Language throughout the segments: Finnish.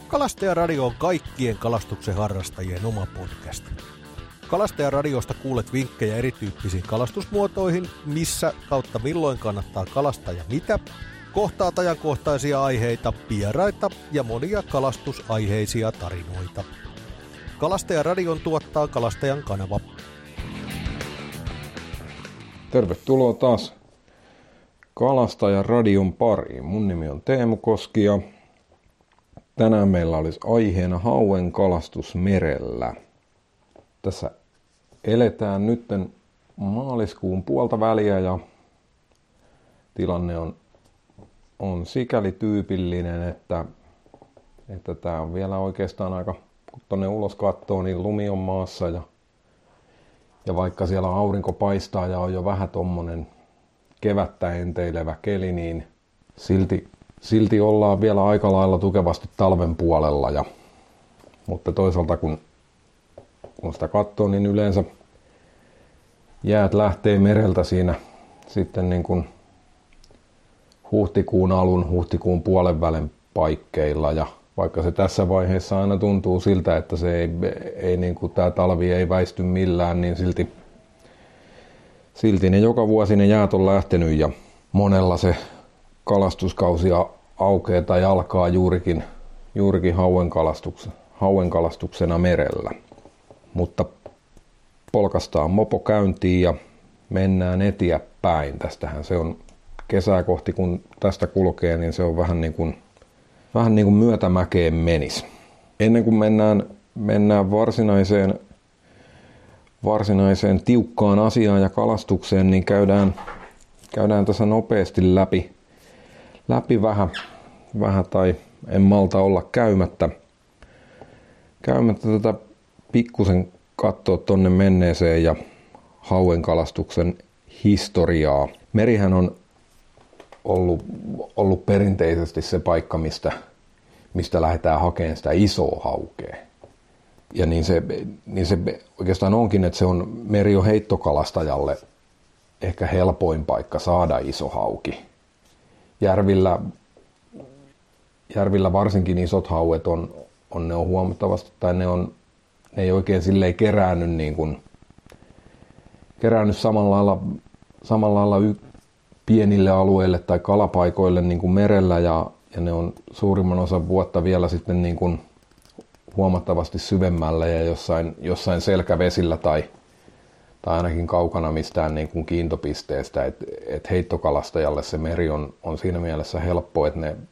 Kalastajaradio on kaikkien kalastuksen harrastajien oma podcast. Kalastajaradiosta kuulet vinkkejä erityyppisiin kalastusmuotoihin, missä kautta milloin kannattaa kalastaa ja mitä, kohtaat ajankohtaisia aiheita, vieraita ja monia kalastusaiheisia tarinoita. Kalastajaradion tuottaa Kalastajan kanava. Tervetuloa taas Kalastajaradion pariin. Mun nimi on Teemu Koski ja tänään meillä olisi aiheena hauen kalastus merellä. Tässä eletään nytten maaliskuun puolta väliä ja tilanne on sikäli tyypillinen, että tää on vielä oikeastaan aika, kun tonne ulos katsoo, niin lumi on maassa ja vaikka siellä aurinko paistaa ja on jo vähän tommonen kevättä enteilevä keli, niin silti ollaan vielä aika lailla tukevasti talven puolella. Mutta toisaalta kun sitä katsoo, niin yleensä jäät lähtee mereltä siinä sitten niin kuin huhtikuun alun, huhtikuun puolen välin paikkeilla. Ja vaikka se tässä vaiheessa aina tuntuu siltä, että se ei niin kuin tämä talvi ei väisty millään, niin silti ne joka vuosi ne jäät on lähtenyt ja monella se kalastuskausi aukeaa tai alkaa juurikin hauen kalastuksena merellä. Mutta polkastaan mopo käyntiin ja mennään eteenpäin. Tästähän se on kesää kohti, kun tästä kulkee, niin se on vähän niin kuin myötämäkeen menisi. Ennen kuin mennään varsinaiseen tiukkaan asiaan ja kalastukseen, niin käydään tässä nopeasti läpi vähän tai en malta olla käymättä tätä pikkusen katsoa tonne menneeseen ja hauen kalastuksen historiaa. Merihän on ollut perinteisesti se paikka, mistä lähdetään hakemaan sitä isoa haukea. Ja niin se oikeastaan onkin, että meri on heittokalastajalle ehkä helpoin paikka saada iso hauki. Järvillä varsinkin isot hauet ne on huomattavasti, tai ne ei oikein silleen keräänny samalla lailla pienille alueille tai kalapaikoille niin kuin merellä ja ne on suurimman osan vuotta vielä sitten niin kuin huomattavasti syvemmällä ja jossain selkävesillä tai ainakin kaukana mistään niin kuin kiintopisteestä, että heittokalastajalle se meri on siinä mielessä helppo, että ne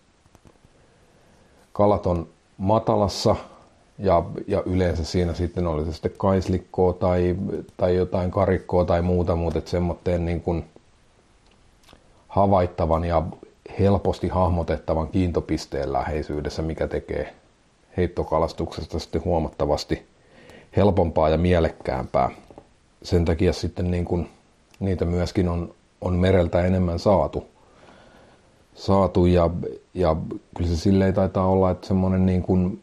kalat on matalassa ja yleensä siinä sitten oli se sitten kaislikkoa tai jotain karikkoa tai muuta, mutta semmoitteen niin kuin havaittavan ja helposti hahmotettavan kiintopisteen läheisyydessä, mikä tekee heittokalastuksesta sitten huomattavasti helpompaa ja mielekkäämpää. Sen takia sitten niin kuin niitä myöskin on mereltä enemmän saatu ja kyllä se silleen taitaa olla, että semmoinen niin kuin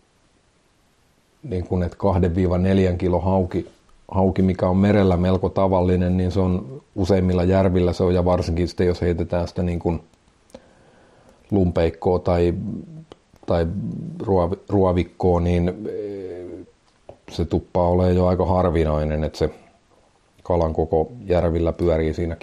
että 2-4 kilo hauki, mikä on merellä melko tavallinen, niin se on useimmilla järvillä se on, ja varsinkin sitten jos heitetään sitä niin kuin lumpeikkoa tai ruovikkoa, niin se tuppaa olemaan jo aika harvinainen, että se kalan koko järvillä pyörii siinä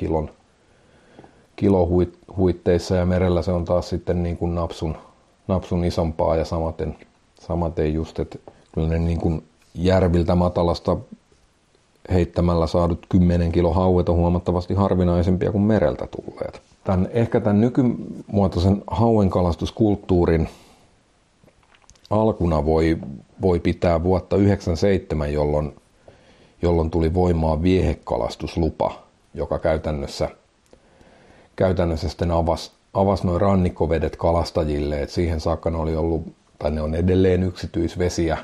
kilohuitteissa ja merellä se on taas sitten niin kuin napsun isompaa ja samaten just, että kyllä ne niin kuin järviltä matalasta heittämällä saadut 10 kilo hauet on huomattavasti harvinaisempia kuin mereltä tulleet. Ehkä tämän nykymuotoisen hauenkalastuskulttuurin alkuna voi pitää vuotta 1997, jolloin tuli voimaan viehekalastuslupa, joka käytännössä sitten avasi noin rannikkovedet kalastajille, että siihen saakka ne oli ollut, tai ne on edelleen yksityisvesiä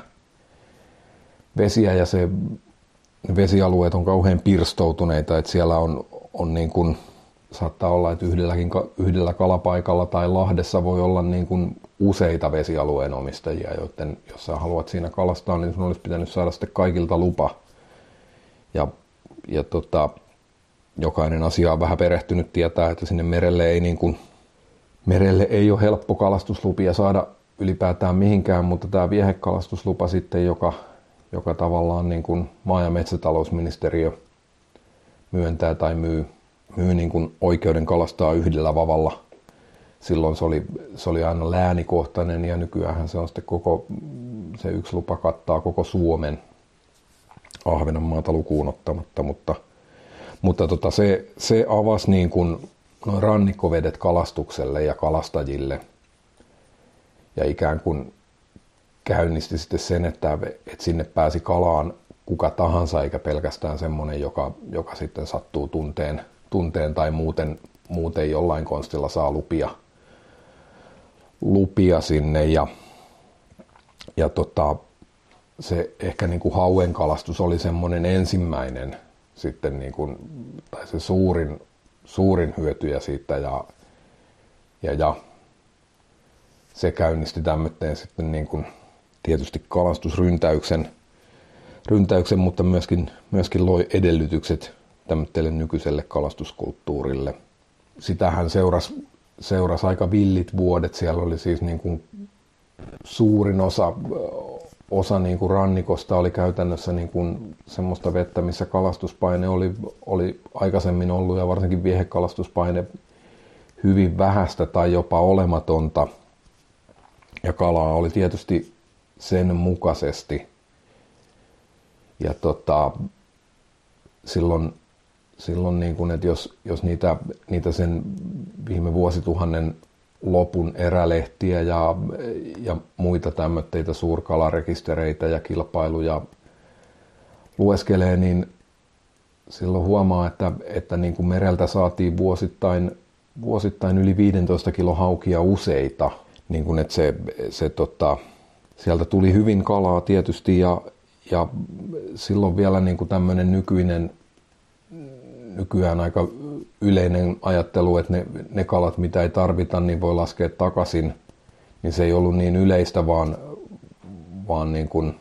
ja se vesialueet on kauhean pirstoutuneita, että siellä on niin kuin, saattaa olla, että yhdellä kalapaikalla tai lahdessa voi olla niin kuin useita vesialueen omistajia, joten jos sä haluat siinä kalastaa, niin sun olisi pitänyt saada sitten kaikilta lupa. Ja jokainen asiaan vähän perehtynyt tietää, että sinne merelle ei ole helppo kalastuslupia ylipäätään mihinkään, mutta tämä viehekalastuslupa sitten, joka tavallaan niin kuin maa- ja metsätalousministeriö myöntää tai myy niin kuin oikeuden kalastaa yhdellä vavalla. Silloin se oli aina läänikohtainen ja nykyään se on sitten se yksi lupa kattaa koko Suomen, Ahvenanmaata lukuun ottamatta, mutta se avasi niin kuin noin rannikkovedet kalastukselle ja kalastajille ja ikään kuin käynnisti sitten sen, että sinne pääsi kalaan kuka tahansa eikä pelkästään semmoinen, joka sitten sattuu tunteen tai muuten jollain konstilla saa lupia sinne ja se ehkä niin kuin hauen kalastus oli semmoinen ensimmäinen sitten niin kuin, tai se suurin hyötyjä siitä ja se käynnisti tämmöteen sitten niin kuin tietysti kalastusryntäyksen, mutta myöskin loi edellytykset tämmöiselle nykyiselle kalastuskulttuurille. Sitähän seurasi aika villit vuodet. Siellä oli siis niin kuin suurin osa niin kuin rannikosta oli käytännössä niin kuin semmoista vettä, missä kalastuspaine oli aikaisemmin ollut ja varsinkin viehekalastuspaine hyvin vähäistä tai jopa olematonta. Ja kalaa oli tietysti sen mukaisesti. Ja silloin niin kuin, että jos niitä sen viime vuosituhannen lopun erälehtiä ja muita tämmöitä suurkalarekistereitä ja kilpailuja lueskelee, niin silloin huomaa, että niin kuin mereltä saatiin vuosittain yli 15 kilo haukia useita. Niin kuin, että sieltä tuli hyvin kalaa tietysti ja silloin vielä niin kuin tämmöinen nykyään aika yleinen ajattelu, että ne kalat, mitä ei tarvita, niin voi laskea takaisin, niin se ei ollut niin yleistä, vaan niin kuin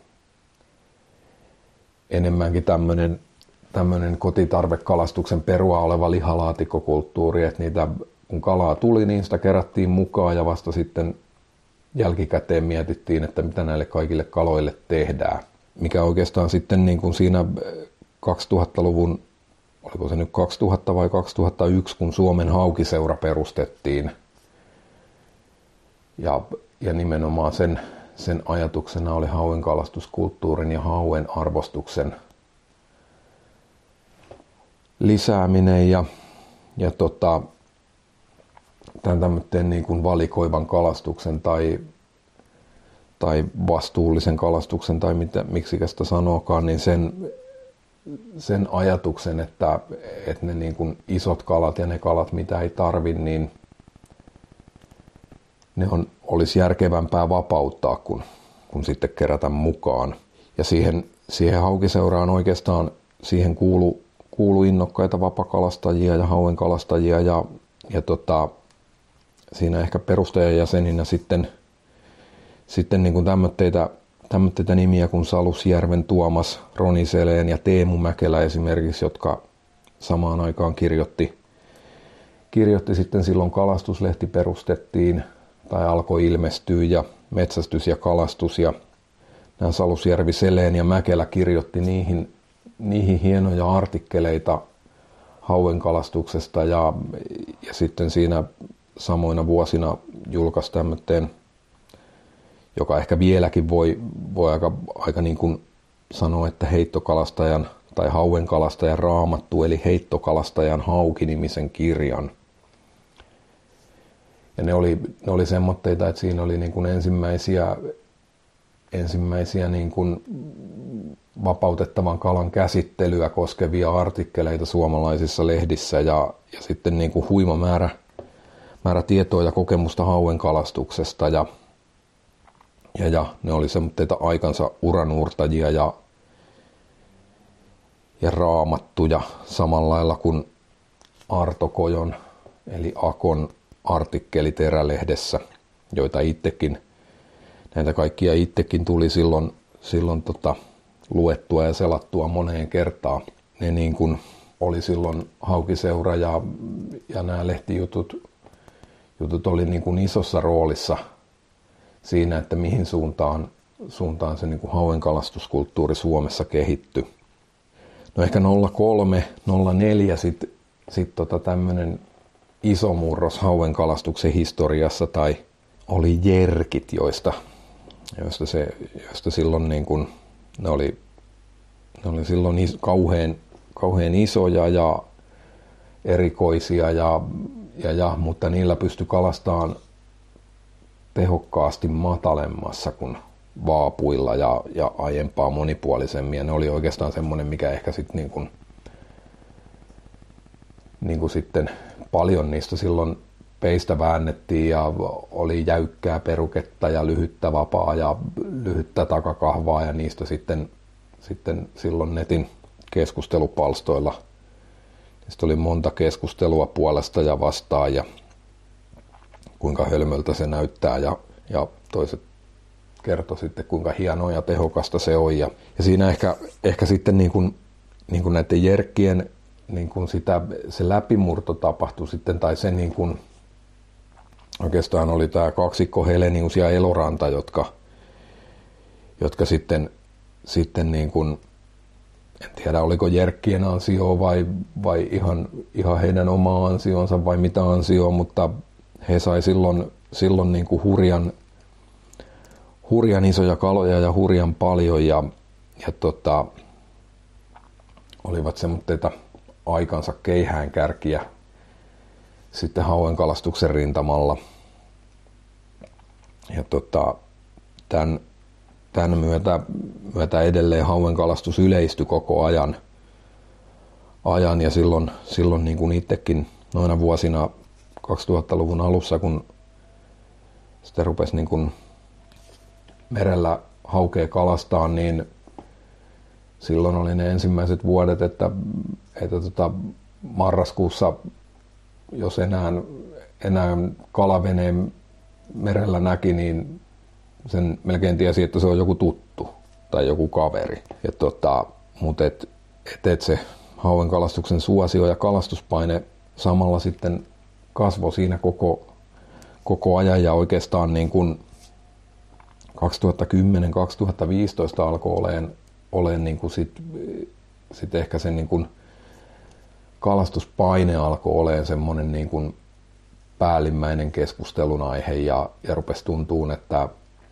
enemmänkin tämmöinen kotitarvekalastuksen perua oleva lihalaatikkokulttuuri, että niitä, kun kalaa tuli, niin sitä kerättiin mukaan ja vasta sitten jälkikäteen mietittiin, että mitä näille kaikille kaloille tehdään. Mikä oikeastaan sitten niin kuin siinä 2000-luvun, oliko se nyt 2000 vai 2001, kun Suomen haukiseura perustettiin. Ja nimenomaan sen ajatuksena oli hauen kalastuskulttuurin ja hauen arvostuksen lisääminen ja tämän tämmöisen niin kuin valikoivan kalastuksen tai vastuullisen kalastuksen tai miksikä sitä sanookaan, niin sen ajatuksen, että ne niin kuin isot kalat ja ne kalat, mitä ei tarvi, niin ne olisi järkevämpää vapauttaa kun sitten kerätä mukaan. Ja siihen haukiseuraan oikeastaan siihen kuulu innokkaita vapakalastajia ja hauenkalastajia ja siinä ehkä perustajajäseninä sitten niin kuin tämmöitä nimiä kuin Salusjärven Tuomas, Roni Seleen ja Teemu Mäkelä esimerkiksi, jotka samaan aikaan kirjoitti sitten silloin kalastuslehti perustettiin tai alkoi ilmestyä ja metsästys ja kalastus ja nämä Salusjärvi, Seleen ja Mäkelä kirjoitti niihin hienoja artikkeleita hauenkalastuksesta ja sitten siinä samoina vuosina julkaisi tämmöinen, joka ehkä vieläkin voi aika niin kuin sanoa, että heittokalastajan tai hauenkalastajan raamattu, eli heittokalastajan hauki-nimisen kirjan. Ja ne oli semmoitteita, että siinä oli niin kuin ensimmäisiä niin kuin vapautettavan kalan käsittelyä koskevia artikkeleita suomalaisissa lehdissä ja sitten niin kuin huima määrä tietoa ja kokemusta hauenkalastuksesta ja ne oli semmoitteita aikansa uranuurtajia ja raamattuja samalla lailla kuin Arto Kojon eli Akon artikkelit erälehdessä, joita näitä kaikkia itsekin tuli silloin luettua ja selattua moneen kertaan. Ne niin kuin oli silloin haukiseura ja nämä lehtijutut oli niin kuin isossa roolissa siinä, että mihin suuntaan se niin kuin hauenkalastuskulttuuri Suomessa kehittyi. No ehkä 03, 04 sitten tämmöinen iso murros hauenkalastuksen historiassa tai oli jerkit, joista silloin niin kuin, ne oli silloin kauhean isoja ja erikoisia mutta niillä pystyi kalastamaan tehokkaasti matalemmassa kuin vaapuilla ja aiempaa monipuolisemmin. Ja ne oli oikeastaan semmoinen, mikä ehkä sitten niin kuin sitten paljon niistä silloin peistä väännettiin ja oli jäykkää peruketta ja lyhyttä vapaa ja lyhyttä takakahvaa ja niistä sitten silloin netin keskustelupalstoilla. Niistä oli monta keskustelua puolesta ja vastaan ja kuinka hölmöltä se näyttää ja toiset kertoi sitten kuinka hienoa ja tehokasta se on. Ja siinä ehkä sitten niin kuin näiden jerkkien niin kuin se läpimurto tapahtui sitten, tai se niin kuin, oikeastaan oli tämä kaksikko Helenius ja Eloranta, jotka sitten niin kuin, en tiedä oliko jerkkien ansioa vai ihan heidän oma ansionsa vai mitä ansioa, mutta he sai silloin niin kuin hurjan isoja kaloja ja hurjan paljon ja olivat semmoitteita aikansa keihäänkärkiä sitten hauenkalastuksen rintamalla. Ja tämän myötä edelleen hauenkalastus yleistyi koko ajan ja silloin niin kuin itsekin noina vuosina 2000-luvun alussa, kun sitten rupesi niin kuin merellä haukea kalastaa, niin silloin oli ne ensimmäiset vuodet, että marraskuussa, jos enää kalaveneen merellä näki, niin sen melkein tiesi, että se on joku tuttu tai joku kaveri. Mutta se hauenkalastuksen suosio ja kalastuspaine samalla sitten kasvoi siinä koko ajan ja oikeastaan niin kuin 2010-2015 alkoi olemaan niin kuin sit ehkä se niin kuin kalastuspaine alkoi olemaan semmoinen niin kuin päällimmäinen keskustelun aihe ja rupesi tuntuun, että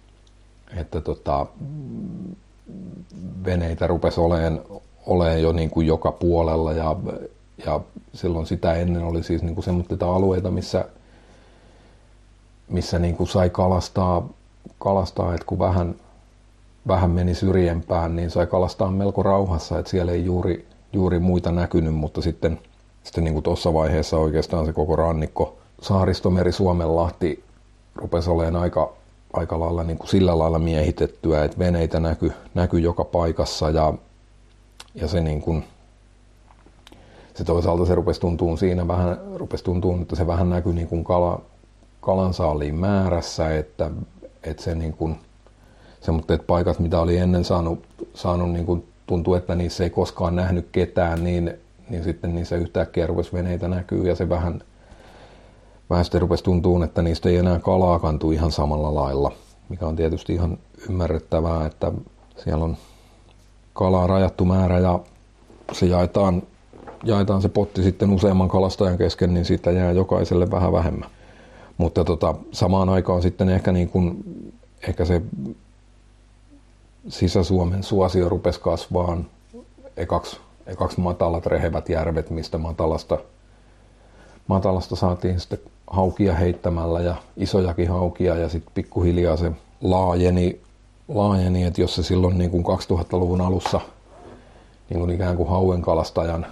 veneitä rupesi olemaan jo niin kuin joka puolella ja silloin sitä ennen oli siis niin kuin semmoisia alueita, missä niin kuin sai kalastaa, että kun vähän meni syrjempään, niin sai kalastaa melko rauhassa, että siellä ei juuri muita näkynyt, mutta sitten niin kuin tuossa vaiheessa oikeastaan se koko rannikko, Saaristomeri, Suomenlahti rupesi olemaan aika lailla niin kuin sillä lailla miehitettyä, että veneitä näkyi joka paikassa ja se niin kuin, se toisaalta se rupesi tuntuun, että se vähän näkyi niin kuin kalansaaliin määrässä, että se niin kuin semmoiset paikat, mitä oli ennen saanut niin kuin tuntuu, että niissä ei koskaan nähnyt ketään, niin sitten niissä yhtäkkiä rupesi veneitä näkyy ja se vähän sitten rupesi tuntuun, että niistä ei enää kalaa kantu ihan samalla lailla, mikä on tietysti ihan ymmärrettävää, että siellä on kalaa rajattu määrä ja se jaetaan se potti sitten useamman kalastajan kesken, niin siitä jää jokaiselle vähän vähemmän. Mutta samaan aikaan sitten ehkä se Sisä-Suomen suosio rupesi kasvaan ekaksi matalat rehevät järvet, mistä matalasta saatiin sitten haukia heittämällä ja isojakin haukia ja sitten pikkuhiljaa se laajeni, että jos se silloin niin kuin 2000-luvun alussa niin kuin ikään kuin hauenkalastajan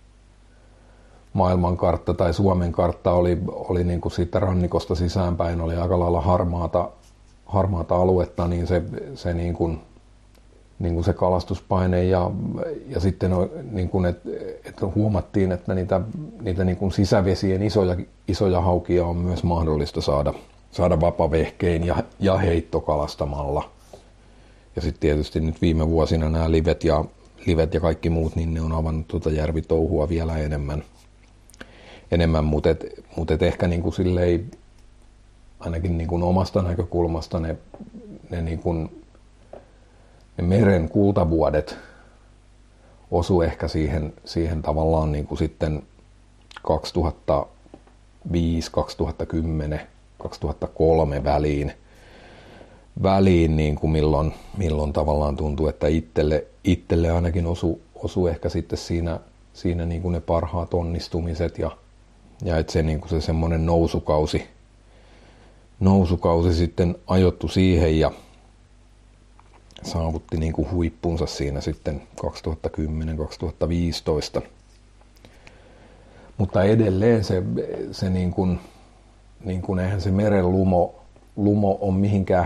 maailmankartta tai Suomen kartta oli niin kuin siitä rannikosta sisäänpäin oli aika lailla harmaata aluetta, niin se niin kuin se kalastuspaine ja sitten niin kuin, että huomattiin, että niitä niin kuin sisävesien isoja haukia on myös mahdollista saada vapavehkein ja heittokalastamalla. Ja sitten tietysti nyt viime vuosina nämä livet ja kaikki muut, niin ne on avannut tuota järvitouhua vielä enemmän, mutta ehkä niin kuin silleen ainakin niin kuin omasta näkökulmasta ne niin kuin ne meren kultavuodet osu ehkä siihen tavallaan niin kuin sitten 2005, 2010, 2003 väliin niin kuin milloin tavallaan tuntuu, että itselle ainakin osu ehkä sitten siinä niin kuin ne parhaat onnistumiset ja että se niin kuin se semmoinen nousukausi sitten ajoittu siihen ja saavutti niin kuin huippunsa siinä sitten 2010-2015. Mutta edelleen se niin kuin eihän se meren lumo on mihinkään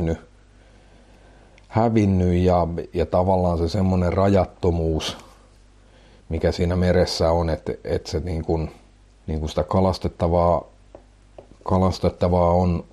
hävinnyt ja tavallaan se semmoinen rajattomuus, mikä siinä meressä on, että se niin kuin sitä kalastettavaa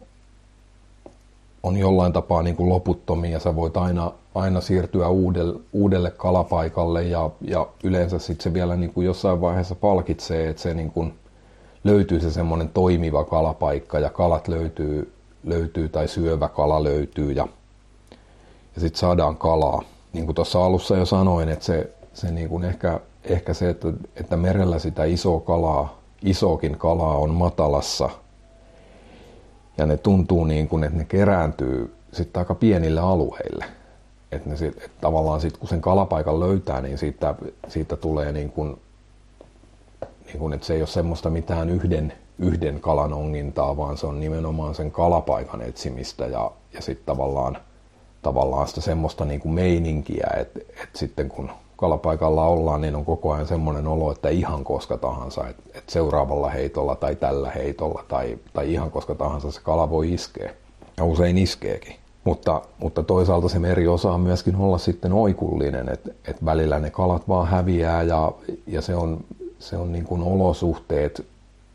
on jollain tapaa niin kuin loputtomia ja sä voit aina siirtyä uudelle kalapaikalle ja yleensä sitten se vielä niin kuin jossain vaiheessa palkitsee, että se niin kuin löytyy se semmoinen toimiva kalapaikka ja kalat löytyy tai syövä kala löytyy ja sitten saadaan kalaa. Niin kuin tuossa alussa jo sanoin, että se niin kuin ehkä se, että merellä sitä isoakin kalaa on matalassa ja ne tuntuu niin kuin, että ne kerääntyy sitten aika pienille alueille. Että tavallaan sitten kun sen kalapaikan löytää, niin siitä tulee niin kuin, että se ei ole semmoista mitään yhden kalan ongintaa, vaan se on nimenomaan sen kalapaikan etsimistä ja sitten tavallaan sitä semmoista niin kuin meininkiä, että sitten kun kalapaikalla ollaan, niin on koko ajan semmoinen olo, että ihan koska tahansa, että seuraavalla heitolla tai tällä heitolla tai ihan koska tahansa se kala voi iskeä. Ja usein iskeekin. Mutta toisaalta se meri osaa myöskin olla sitten oikullinen, että välillä ne kalat vaan häviää ja se on niin kuin olosuhteet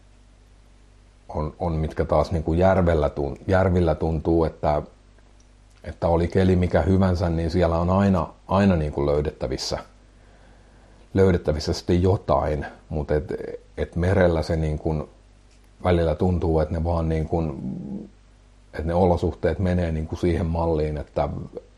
on mitkä taas niin kuin järvillä tuntuu, että oli keli mikä hyvänsä, niin siellä on aina niin kuin löydettävissä sitten jotain, mutta et merellä se niin kuin välillä tuntuu, että ne vaan niin kuin, että ne olosuhteet menee niin kuin siihen malliin, että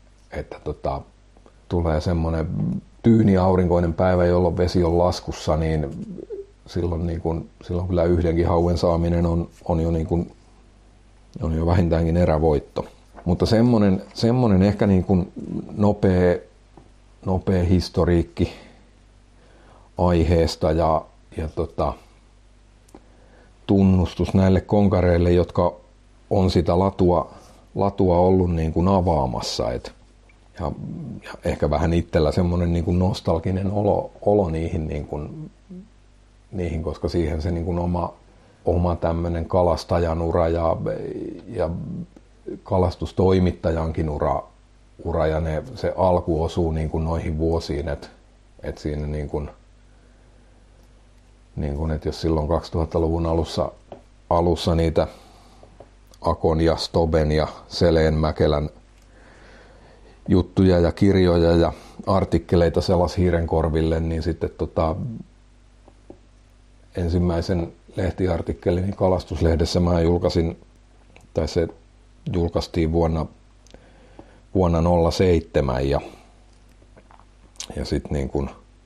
tulee semmoinen tyyni aurinkoinen päivä, jolloin vesi on laskussa, niin silloin kyllä yhdenkin hauen saaminen on jo vähintäänkin erävoitto. Mutta semmoinen ehkä niin kuin nopea historiikki aiheesta ja tunnustus näille konkareille, jotka on sitä latua ollut niin kuin avaamassa. Ja ehkä vähän itsellä semmoinen niin kuin nostalginen olo niihin, koska siihen se niin kuin oma tämmöinen kalastajanura ja kalastustoimittajankin ura ja se alku osuu niin kuin noihin vuosiin, että siinä niin kuin, että jos silloin 2000-luvun alussa niitä Akon ja Stoben ja Seleen Mäkelän juttuja ja kirjoja ja artikkeleita selasi hiirenkorville, niin sitten ensimmäisen lehtiartikkelin Kalastuslehdessä mä julkaisin, tai se julkaistiin vuonna 2007 ja sitten niin kuin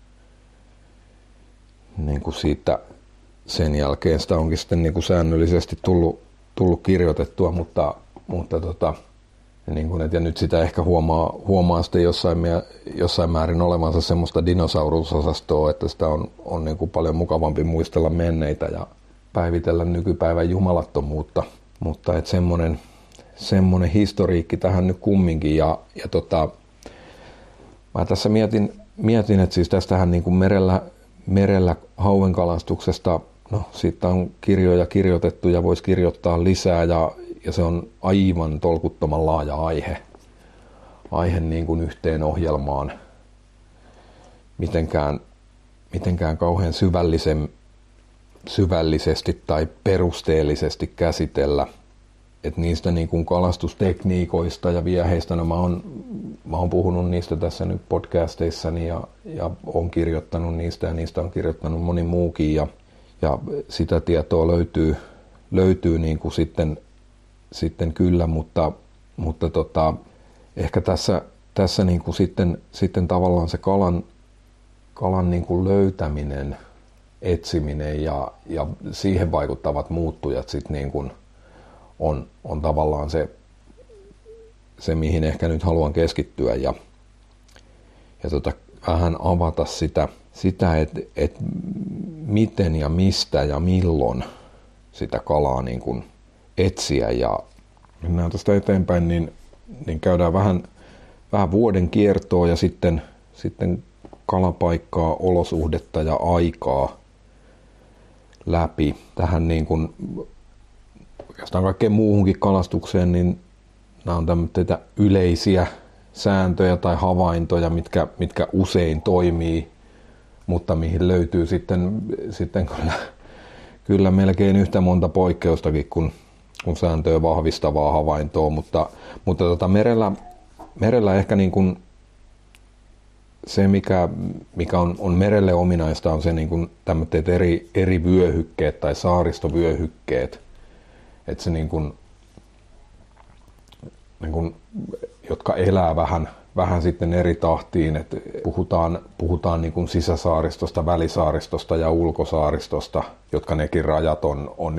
siitä sen jälkeen sitä onkin sitten niin kuin säännöllisesti tullut kirjoitettua, mutta niin kuin, ja nyt sitä ehkä huomaa sitten jossain määrin olevansa semmoista dinosaurusosastoa, että sitä on niin kuin paljon mukavampi muistella menneitä ja päivitellä nykypäivän jumalattomuutta, mutta että semmoinen historiikki tähän nyt kumminkin ja mä tässä mietin, että siis tästähän niin kuin merellä hauenkalastuksesta, no siitä on kirjoja kirjoitettu ja voisi kirjoittaa lisää ja se on aivan tolkuttoman laaja aihe niin kuin yhteen ohjelmaan mitenkään kauhean syvällisesti tai perusteellisesti käsitellä. Et niistä niin kuin kalastustekniikoista ja vieheistä, no mä oon puhunut niistä tässä nyt podcasteissani ja oon kirjoittanut niistä ja niistä on kirjoittanut moni muukin ja sitä tietoa löytyy niin kuin sitten sitten kyllä, mutta ehkä tässä niin kuin sitten tavallaan se kalan niin kuin löytäminen, etsiminen ja siihen vaikuttavat muuttujat sitten niin kuin on tavallaan se, mihin ehkä nyt haluan keskittyä ja vähän avata sitä että miten ja mistä ja milloin sitä kalaa niin kuin etsiä. Ja mennään tästä eteenpäin, niin käydään vähän vuoden kiertoa ja sitten kalapaikkaa, olosuhdetta ja aikaa läpi. Tähän niin kuin oikeastaan kaikkeen muuhunkin kalastukseen, niin nämä on tämmöitä yleisiä sääntöjä tai havaintoja, mitkä usein toimii, mutta mihin löytyy sitten kyllä melkein yhtä monta poikkeustakin kuin sääntöä vahvistavaa havaintoa, mutta merellä ehkä niin kuin se, mikä on merelle ominaista, on se niin kuin tämmöiset eri vyöhykkeet tai saaristovyöhykkeet, että se niin kuin, jotka elää vähän sitten eri tahtiin, että puhutaan niin kuin sisäsaaristosta, välisaaristosta ja ulkosaaristosta, jotka nekin rajat on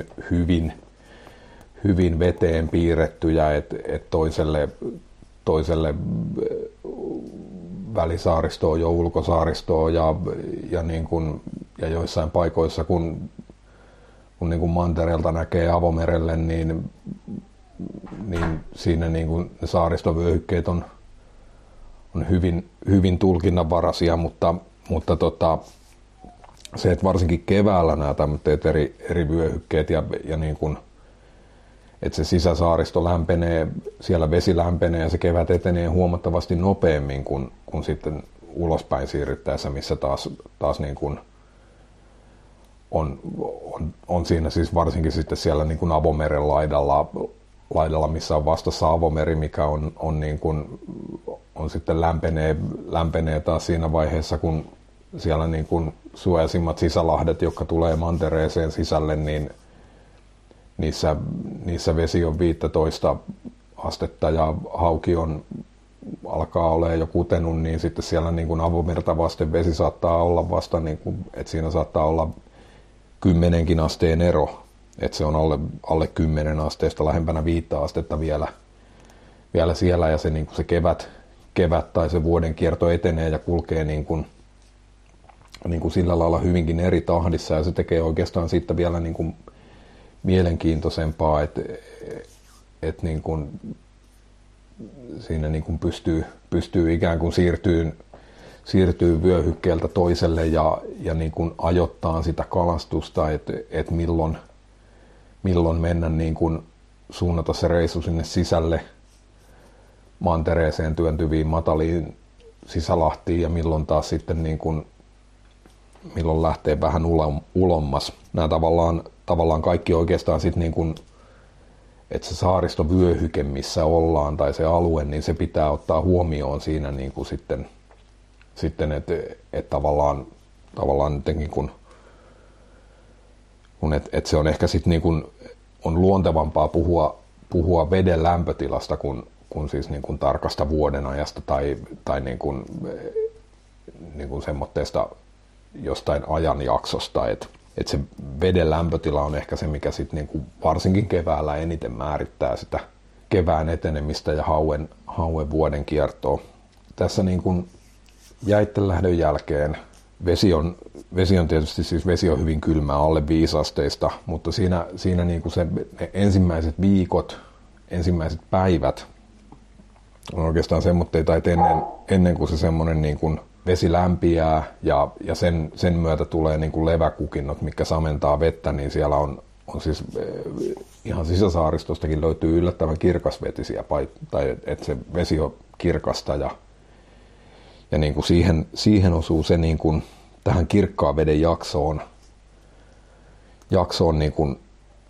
hyvin veteen piirrettyjä, että toiselle välisaaristoon jo ulkosaaristoon ja joissain paikoissa kun niin kuin mantereelta näkee avomerelle, niin siinä niin kuin ne saaristovyöhykkeet on hyvin tulkinnanvaraisia, mutta se, että varsinkin keväällä nämä tämmöiset eri vyöhykkeet ja niin kuin, että se sisäsaaristo lämpenee, siellä vesi lämpenee ja se kevät etenee huomattavasti nopeammin kuin sitten ulospäin siirryttäessä, missä taas niin kuin on siinä siis varsinkin sitten siellä niin kuin avomeren laidalla, missä on vastassa avomeri, mikä on niin kuin, on sitten lämpenee taas siinä vaiheessa, kun siellä niin kuin suojaisimmat sisälahdet, jotka tulee mantereeseen sisälle, niin niissä vesi on 15 astetta ja hauki alkaa olemaan jo kutenut, niin sitten siellä niin kuin avomerta vasten vesi saattaa olla vasta, niin kuin, että siinä saattaa olla 10 asteen ero, että se on alle 10 asteesta lähempänä 5 astetta vielä siellä, ja se, niin kuin se kevät tai se vuoden kierto etenee ja kulkee niin kuin sillä lailla hyvinkin eri tahdissa, ja se tekee oikeastaan siitä vielä niin kuin mielenkiintoisempaa, että niin kuin siinä niin kuin pystyy ikään kuin siirtyy vyöhykkeeltä toiselle ja niin kuin ajoittaa sitä kalastusta, että milloin mennä niin kuin suunnata se reissu sinne sisälle mantereeseen työntyviin mataliin sisälahtiin ja milloin taas sitten niin kuin, milloin lähtee vähän ulommas. Nämä tavallaan kaikki oikeastaan sitten niin kuin, että se saaristovyöhyke, missä ollaan tai se alue, niin se pitää ottaa huomioon siinä niin kuin sitten että tavallaan jotenkin että se on ehkä sitten niin kuin on luontevampaa puhua veden lämpötilasta kuin siis niin kuin tarkasta vuodenajasta tai niin kuin semmoitteesta jostain ajanjaksosta, että se veden lämpötila on ehkä se, mikä sitten niin kuin varsinkin keväällä eniten määrittää sitä kevään etenemistä ja hauen vuoden kiertoa. Tässä niin kuin jäitten lähdön jälkeen vesi on tietysti siis vesi on hyvin kylmää, alle 5 asteista, mutta siinä niin kuin ne ensimmäiset viikot, ensimmäiset päivät on oikeastaan semmoitteita, että ennen kuin se semmoinen niin kuin vesi lämpiää ja sen myötä tulee niin kuin leväkukinnot, mitkä samentaa vettä, niin siellä on siis ihan sisäsaaristostakin löytyy yllättävän kirkasvetisiä, tai että se vesi on kirkasta ja niin kuin siihen osuu se niin kuin tähän kirkkaan veden jaksoon niin kuin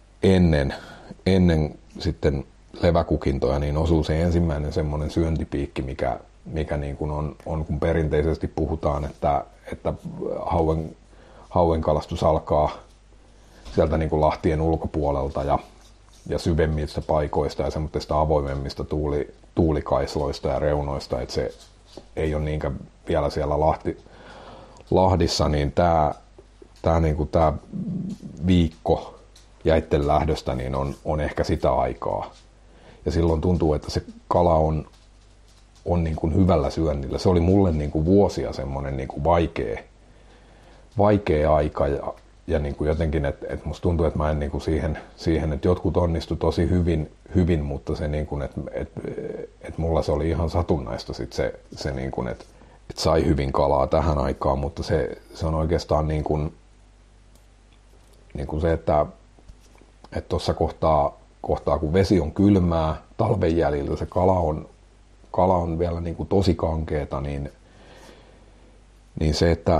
ennen sitten leväkukintoja, niin osuu se ensimmäinen semmoinen syöntipiikki, mikä niin kuin on kun perinteisesti puhutaan, että hauen kalastus alkaa sieltä niin kuin lahtien ulkopuolelta ja syvemmistä paikoista ja semmoista avoimemmista tuulikaisloista ja reunoista, että se ei ole niinkään vielä siellä Lahdissa, niin tämä niinku viikko jäitten lähdöstä niin on ehkä sitä aikaa. Ja silloin tuntuu, että se kala on niin kuin hyvällä syönnillä. Se oli mulle niin kuin vuosia semmoinen niin kuin vaikea aika ja niin kuin jotenkin, että musta tuntuu, että mä en niin kuin siihen, että jotkut onnistu tosi hyvin, mutta se niin kuin, että mulla se oli ihan satunnaista sit se niin kuin, että sai hyvin kalaa tähän aikaan, mutta se on oikeastaan niin kuin se, että tuossa kohtaa kun vesi on kylmää, talven jäljiltä se kala on vielä niin kuin tosi kankeeta, niin se, että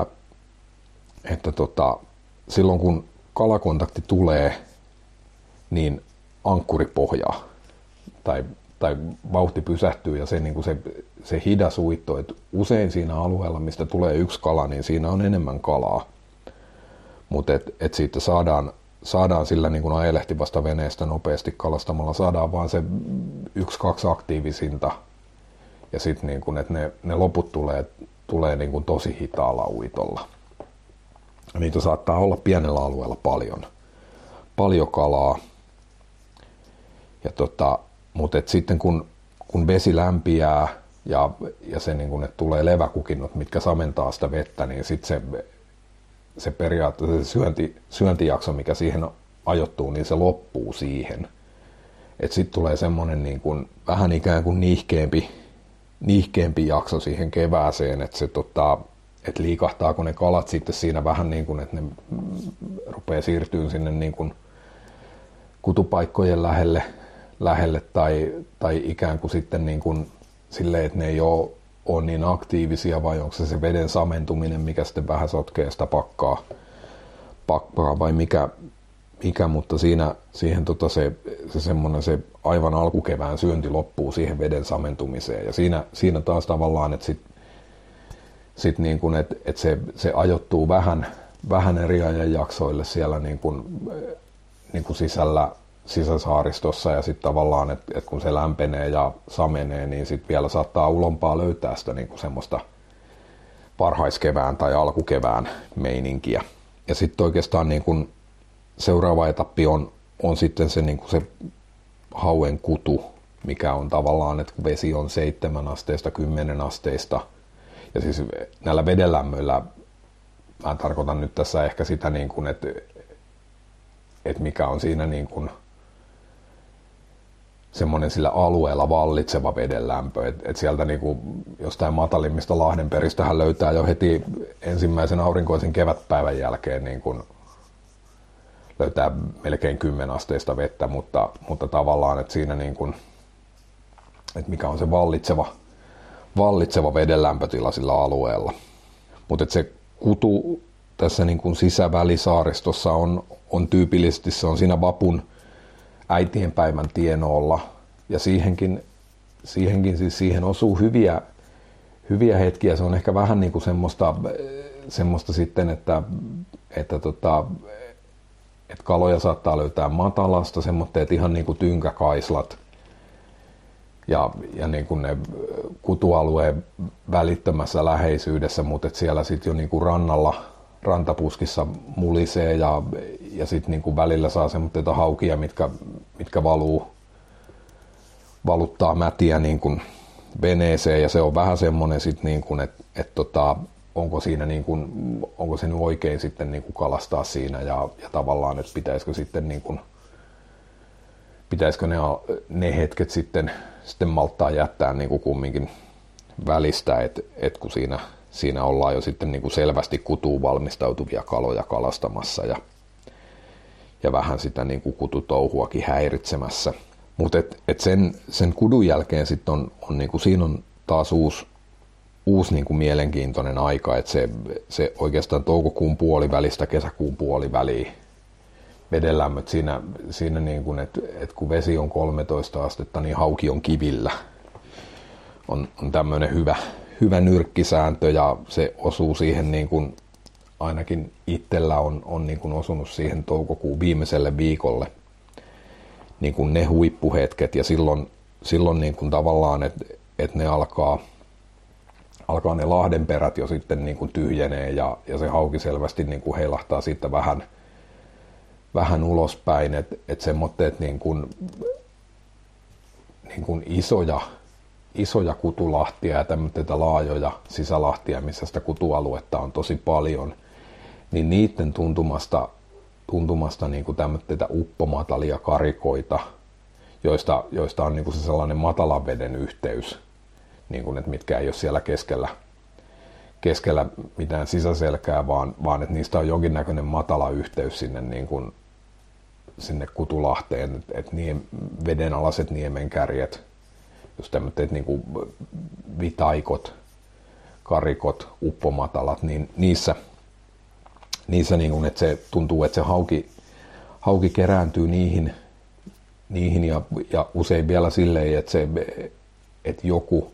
silloin kun kalakontakti tulee, niin ankkuri pohjaa tai vauhti pysähtyy ja se, niin kuin se hidas uitto, että usein siinä alueella, mistä tulee yksi kala, niin siinä on enemmän kalaa, mutta et siitä saadaan sillä niin kuin ajelehtivasta veneestä nopeasti kalastamalla, saadaan vaan se 1-2 aktiivisinta ja sitten niin kuin, että ne loput tulee niin kuin tosi hitaalla uitolla. Niitä saattaa olla pienellä alueella paljon kalaa. Ja mutta sitten kun vesi lämpiää ja se niin kuin, että tulee leväkukinnot, mitkä samentaa sitä vettä, niin sitten se periaatteessa se syöntijakso, mikä siihen ajoittuu, niin se loppuu siihen. Että sitten tulee semmoinen niin kuin, vähän ikään kuin niihkeempi jakso siihen kevääseen, että se että liikahtaako ne kalat sitten siinä vähän niin kuin, että ne rupeaa siirtymään sinne niin kuin kutupaikkojen lähelle tai ikään kuin sitten niin kuin silleen, että ne ei ole niin aktiivisia, vai onko se veden samentuminen, mikä sitten vähän sotkee sitä pakkaa vai mikä, mutta siihen se semmoinen se aivan alkukevään syönti loppuu siihen veden samentumiseen ja siinä taas tavallaan, että sit niin kuin, että se ajoittuu vähän eri ajanjaksoille siellä niin kuin sisäsaaristossa ja sitten tavallaan, että kun se lämpenee ja samenee, niin sitten vielä saattaa ulompaa löytää sitä niin kuin semmoista varhaiskevään tai alkukevään meininkiä. Ja sitten oikeastaan niin kuin seuraava etappi on sitten se, niin kuin se hauen kutu, mikä on tavallaan, että vesi on 7 asteista, 10 asteista. Ja siis näillä vedenlämmöillä, mä tarkoitan nyt tässä ehkä sitä, niin kuin, että mikä on siinä niin kuin semmoinen sillä alueella vallitseva vedenlämpö. Et sieltä niin kuin jostain matalimmista Lahdenperistähän löytää jo heti ensimmäisen aurinkoisen kevätpäivän jälkeen niin kuin löytää melkein 10 asteista vettä, mutta tavallaan, että siinä niin kuin, että mikä on se vallitseva vedenlämpötila sillä alueella. Mutta se kutu tässä niin kuin sisävälisaaristossa on tyypillisesti, se on siinä vapun äitienpäivän tienoolla ja siihen osuu hyviä hetkiä. Se on ehkä vähän niin kuin semmoista sitten, että kaloja saattaa löytää matalasta, semmoitteet ihan niin kuin tynkäkaislat ja niin kuin ne kutualueen välittömässä läheisyydessä, mutta siellä sitten jo niin kuin rantapuskissa mulisee ja sitten niin kuin välillä saa semmoitteita haukia, mitkä valuttaa mätiä niin kuin veneeseen ja se on vähän semmoinen sitten niin kuin, että onko siinä niin kuin, onko se nyt oikein sitten niin kuin kalastaa siinä ja tavallaan, että pitäisikö sitten niin kuin, pitäisikö ne hetket sitten malttaa jättää niin kuin kumminkin välistä, että kun siinä ollaan jo sitten niin kuin selvästi kutuun valmistautuvia kaloja kalastamassa ja vähän sitä niin kuin kututouhuakin häiritsemässä. Mutta sen kudun jälkeen sitten on niin kuin, siinä on taas uusi niin kuin mielenkiintoinen aika, että se oikeastaan toukokuun puolivälistä kesäkuun puoliväliin vedenlämmöt siinä niin kuin, että kun vesi on 13 astetta, niin hauki on kivillä. On tämmöinen hyvä nyrkkisääntö ja se osuu siihen niin kuin, ainakin itsellä on niin kuin osunut siihen toukokuun viimeiselle viikolle. niin kuin ne huippuhetket ja silloin niin kuin tavallaan, että ne alkaa ne lahdenperät jo sitten niin kuin tyhjenee ja se hauki selvästi niin kuin heilahtaa siitä vähän ulospäin, että semmoitteet niin kuin isoja kutulahtia ja tämmöitä laajoja sisälahtia, missä sitä kutualuetta on tosi paljon, niin niiden tuntumasta niin kuin tämmöitä uppomatalia karikoita, joista on niin kuin se sellainen matalan veden yhteys, niin kuin, että mitkä ei ole siellä keskellä mitään sisäselkää, vaan että niistä on jonkinnäköinen matala yhteys sinne, niin kuin, sinne kutulahteen, että vedenalaiset niemenkärjet, just tämmöiset niin kuin vitaikot, karikot, uppomatalat, niin niissä niin kuin, että se tuntuu, että se hauki kerääntyy niihin ja usein vielä silleen, että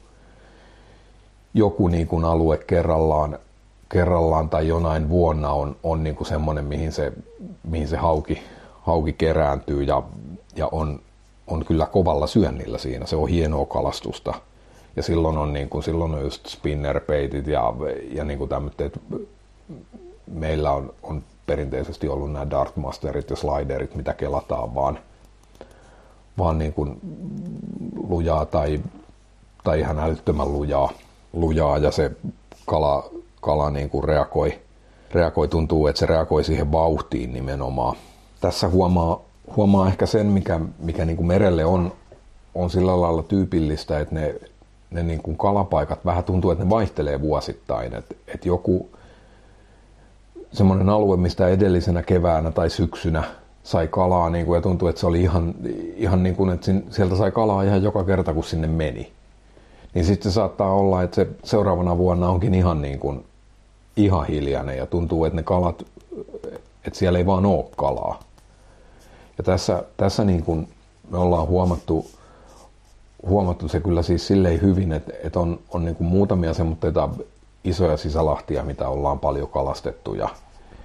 joku niin kuin alue kerrallaan tai jonain vuonna on niin kuin semmoinen, mihin se hauki kerääntyy ja on kyllä kovalla syönnillä siinä. Se on hienoa kalastusta. Ja silloin on just spinnerbaitit ja niin kuin tämmöiset, meillä on perinteisesti ollut nämä dartmasterit ja sliderit, mitä kelataan vaan niin kuin lujaa tai ihan älyttömän lujaa ja se kala niin kuin reagoi, tuntuu, että se reagoi siihen vauhtiin nimenomaan. Tässä huomaa ehkä sen, mikä niin kuin merelle on sillä lailla tyypillistä, että ne niin kuin kalapaikat vähän tuntuu, että ne vaihtelee vuosittain. Että joku semmoinen alue, mistä edellisenä keväänä tai syksynä sai kalaa niin kuin, ja tuntuu, että se oli ihan niin kuin, että sieltä sai kalaa ihan joka kerta, kun sinne meni. Niin sitten se saattaa olla, että se seuraavana vuonna onkin ihan hiljainen ja tuntuu, että ne kalat, että siellä ei vaan ole kalaa. Ja tässä niin kuin me ollaan huomattu se kyllä siis silleen hyvin, että on niin kuin muutamia semmoisia isoja sisälahtia, mitä ollaan paljon kalastettu ja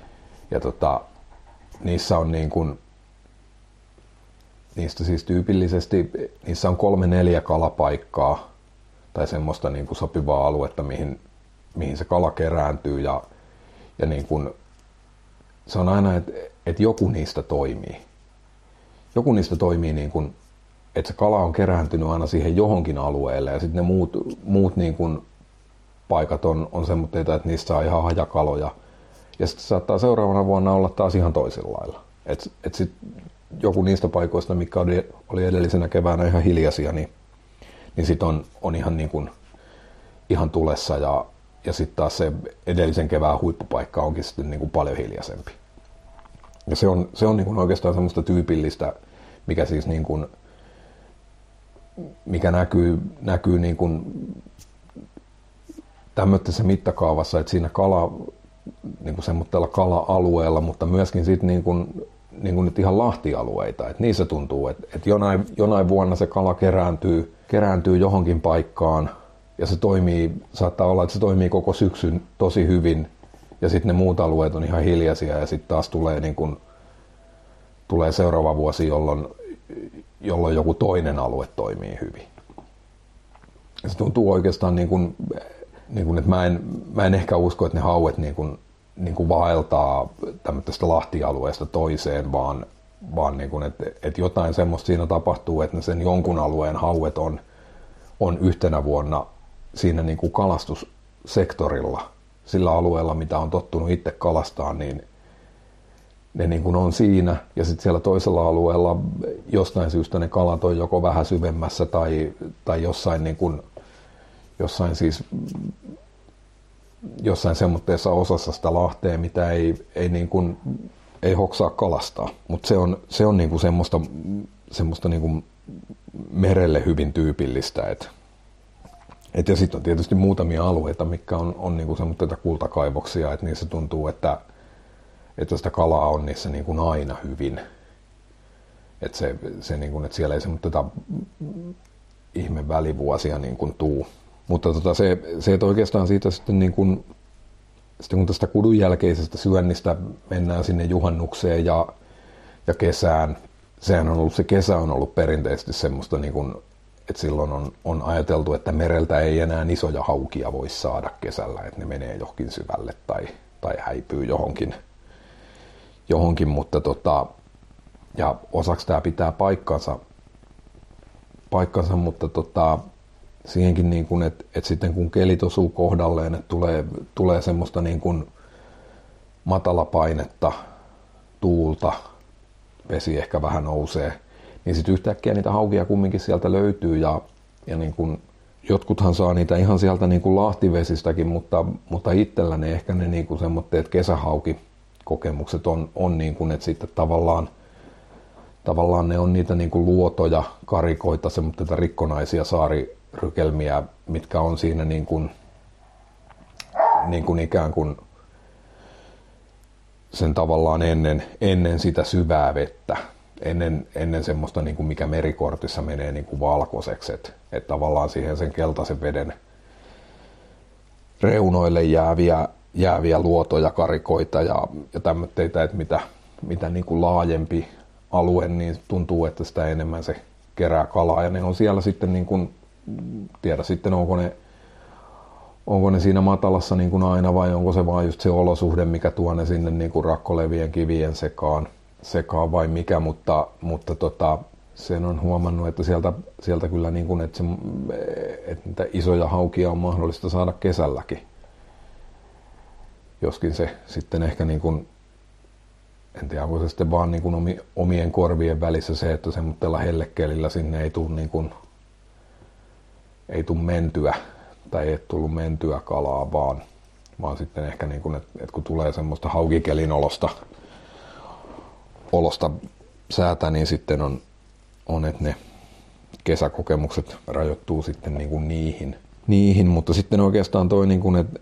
niissä on niin kuin, niistä siis tyypillisesti, niissä on 3-4 kalapaikkaa tai semmoista niin kuin sopivaa aluetta, mihin se kala kerääntyy ja niin kuin, se on aina, että joku niistä toimii. Joku niistä toimii niin kuin, että se kala on kerääntynyt aina siihen johonkin alueelle ja sitten ne muut niin kuin paikat on semmoisia, että niistä saa ihan hajakaloja ja sitten saattaa seuraavana vuonna olla taas ihan toisella lailla. Et sit joku niistä paikoista, mikä oli edellisenä keväänä ihan hiljaisia, niin sitten on ihan, niin kuin, ihan tulessa ja sitten taas se edellisen kevään huippupaikka onkin sitten niin kuin paljon hiljaisempi. Ja se on niin kuin oikeastaan semmoista tyypillistä, mikä siis niin kuin, mikä näkyy niin kuin tämmöisessä mittakaavassa, että siinä niin kuin semmoisella kala-alueella, mutta myöskin sitten niin kuin nyt ihan lahtialueita. Että niissä tuntuu, että jonain vuonna se kala kerääntyy johonkin paikkaan ja se saattaa olla, että se toimii koko syksyn tosi hyvin ja sitten ne muut alueet on ihan hiljaisia ja sitten taas tulee seuraava vuosi, jolloin joku toinen alue toimii hyvin. Ja se tuntuu oikeastaan niin kuin, että mä en ehkä usko, että ne hauet niin kuin vaeltaa tämmöistä lahtialueesta toiseen, vaan niin kuin, että jotain semmoista siinä tapahtuu, että ne sen jonkun alueen hauet on yhtenä vuonna siinä niin kuin kalastussektorilla, sillä alueella, mitä on tottunut itse kalastaa, niin ne niin kuin on siinä, ja sitten siellä toisella alueella jostain syystä ne kalat on joko vähän syvemmässä tai jossain niin kuin, jossain semmoisessa osassa sitä lahtea, mitä ei hoksaa kalastaa. Mutta se on niinku semmoista niinku merelle hyvin tyypillistä. Ja sitten on tietysti muutamia alueita, mitkä on niinku semmoisia kultakaivoksia, että niissä tuntuu, että sitä kalaa on niissä niinku aina hyvin. Että niinku, että siellä ei semmoista ihme välivuosia niinku tuu. Mutta se, että oikeastaan siitä sitten, niin kun tästä kudun jälkeisestä syönnistä mennään sinne juhannukseen ja kesään, sehän on ollut, se kesä on ollut perinteisesti semmoista, niin kuin, että silloin on ajateltu, että mereltä ei enää isoja haukia voi saada kesällä, että ne menee johonkin syvälle tai häipyy johonkin, mutta ja osaksi tämä pitää paikkansa, mutta siihenkin niin kuin, että sitten kun kelit osuu kohdalleen, että tulee semmoista niin kuin matalapainetta, tuulta, vesi ehkä vähän nousee, niin sitten yhtäkkiä niitä haukia kumminkin sieltä löytyy ja niin kuin, jotkuthan saa niitä ihan sieltä niin kuin lahtivesistäkin, mutta itselläni ehkä ne niin kuin semmoitteet kesähaukikokemukset on niin kuin, että sitten tavallaan ne on niitä niin kuin luotoja, karikoita, semmoitteita rikkonaisia saarirykelmiä, mitkä on siinä niin kuin ikään kuin sen tavallaan ennen sitä syvää vettä, ennen semmoista, niin kuin mikä merikortissa menee niin kuin valkoiseksi, että tavallaan siihen sen keltaisen veden reunoille jääviä luotoja, karikoita ja tämmöitä, että mitä niin kuin laajempi alue, niin tuntuu, että sitä enemmän se kerää kalaa ja ne on siellä sitten niin kuin, tiedä sitten onko ne siinä matalassa niin kuin aina vai onko se vaan just se olosuhde, mikä tuo ne sinne niin kuin rakkolevien kivien sekaan vai mikä, mutta sen on huomannut, että sieltä kyllä niin kuin, että niitä isoja haukia on mahdollista saada kesälläkin. Joskin se sitten ehkä niin kuin, en tiedä, onko se sitten vaan niin kuin omien korvien välissä se, että semmoisella hellekelillä sinne ei tule niin kuin, ei tule mentyä tai ei tullut mentyä kalaa, vaan sitten ehkä niin kuin, että kun tulee semmoista haukikelin olosta säätä, niin sitten on, että ne kesäkokemukset rajoittuu sitten niin kuin niihin. Mutta sitten oikeastaan toi, niin kuin, että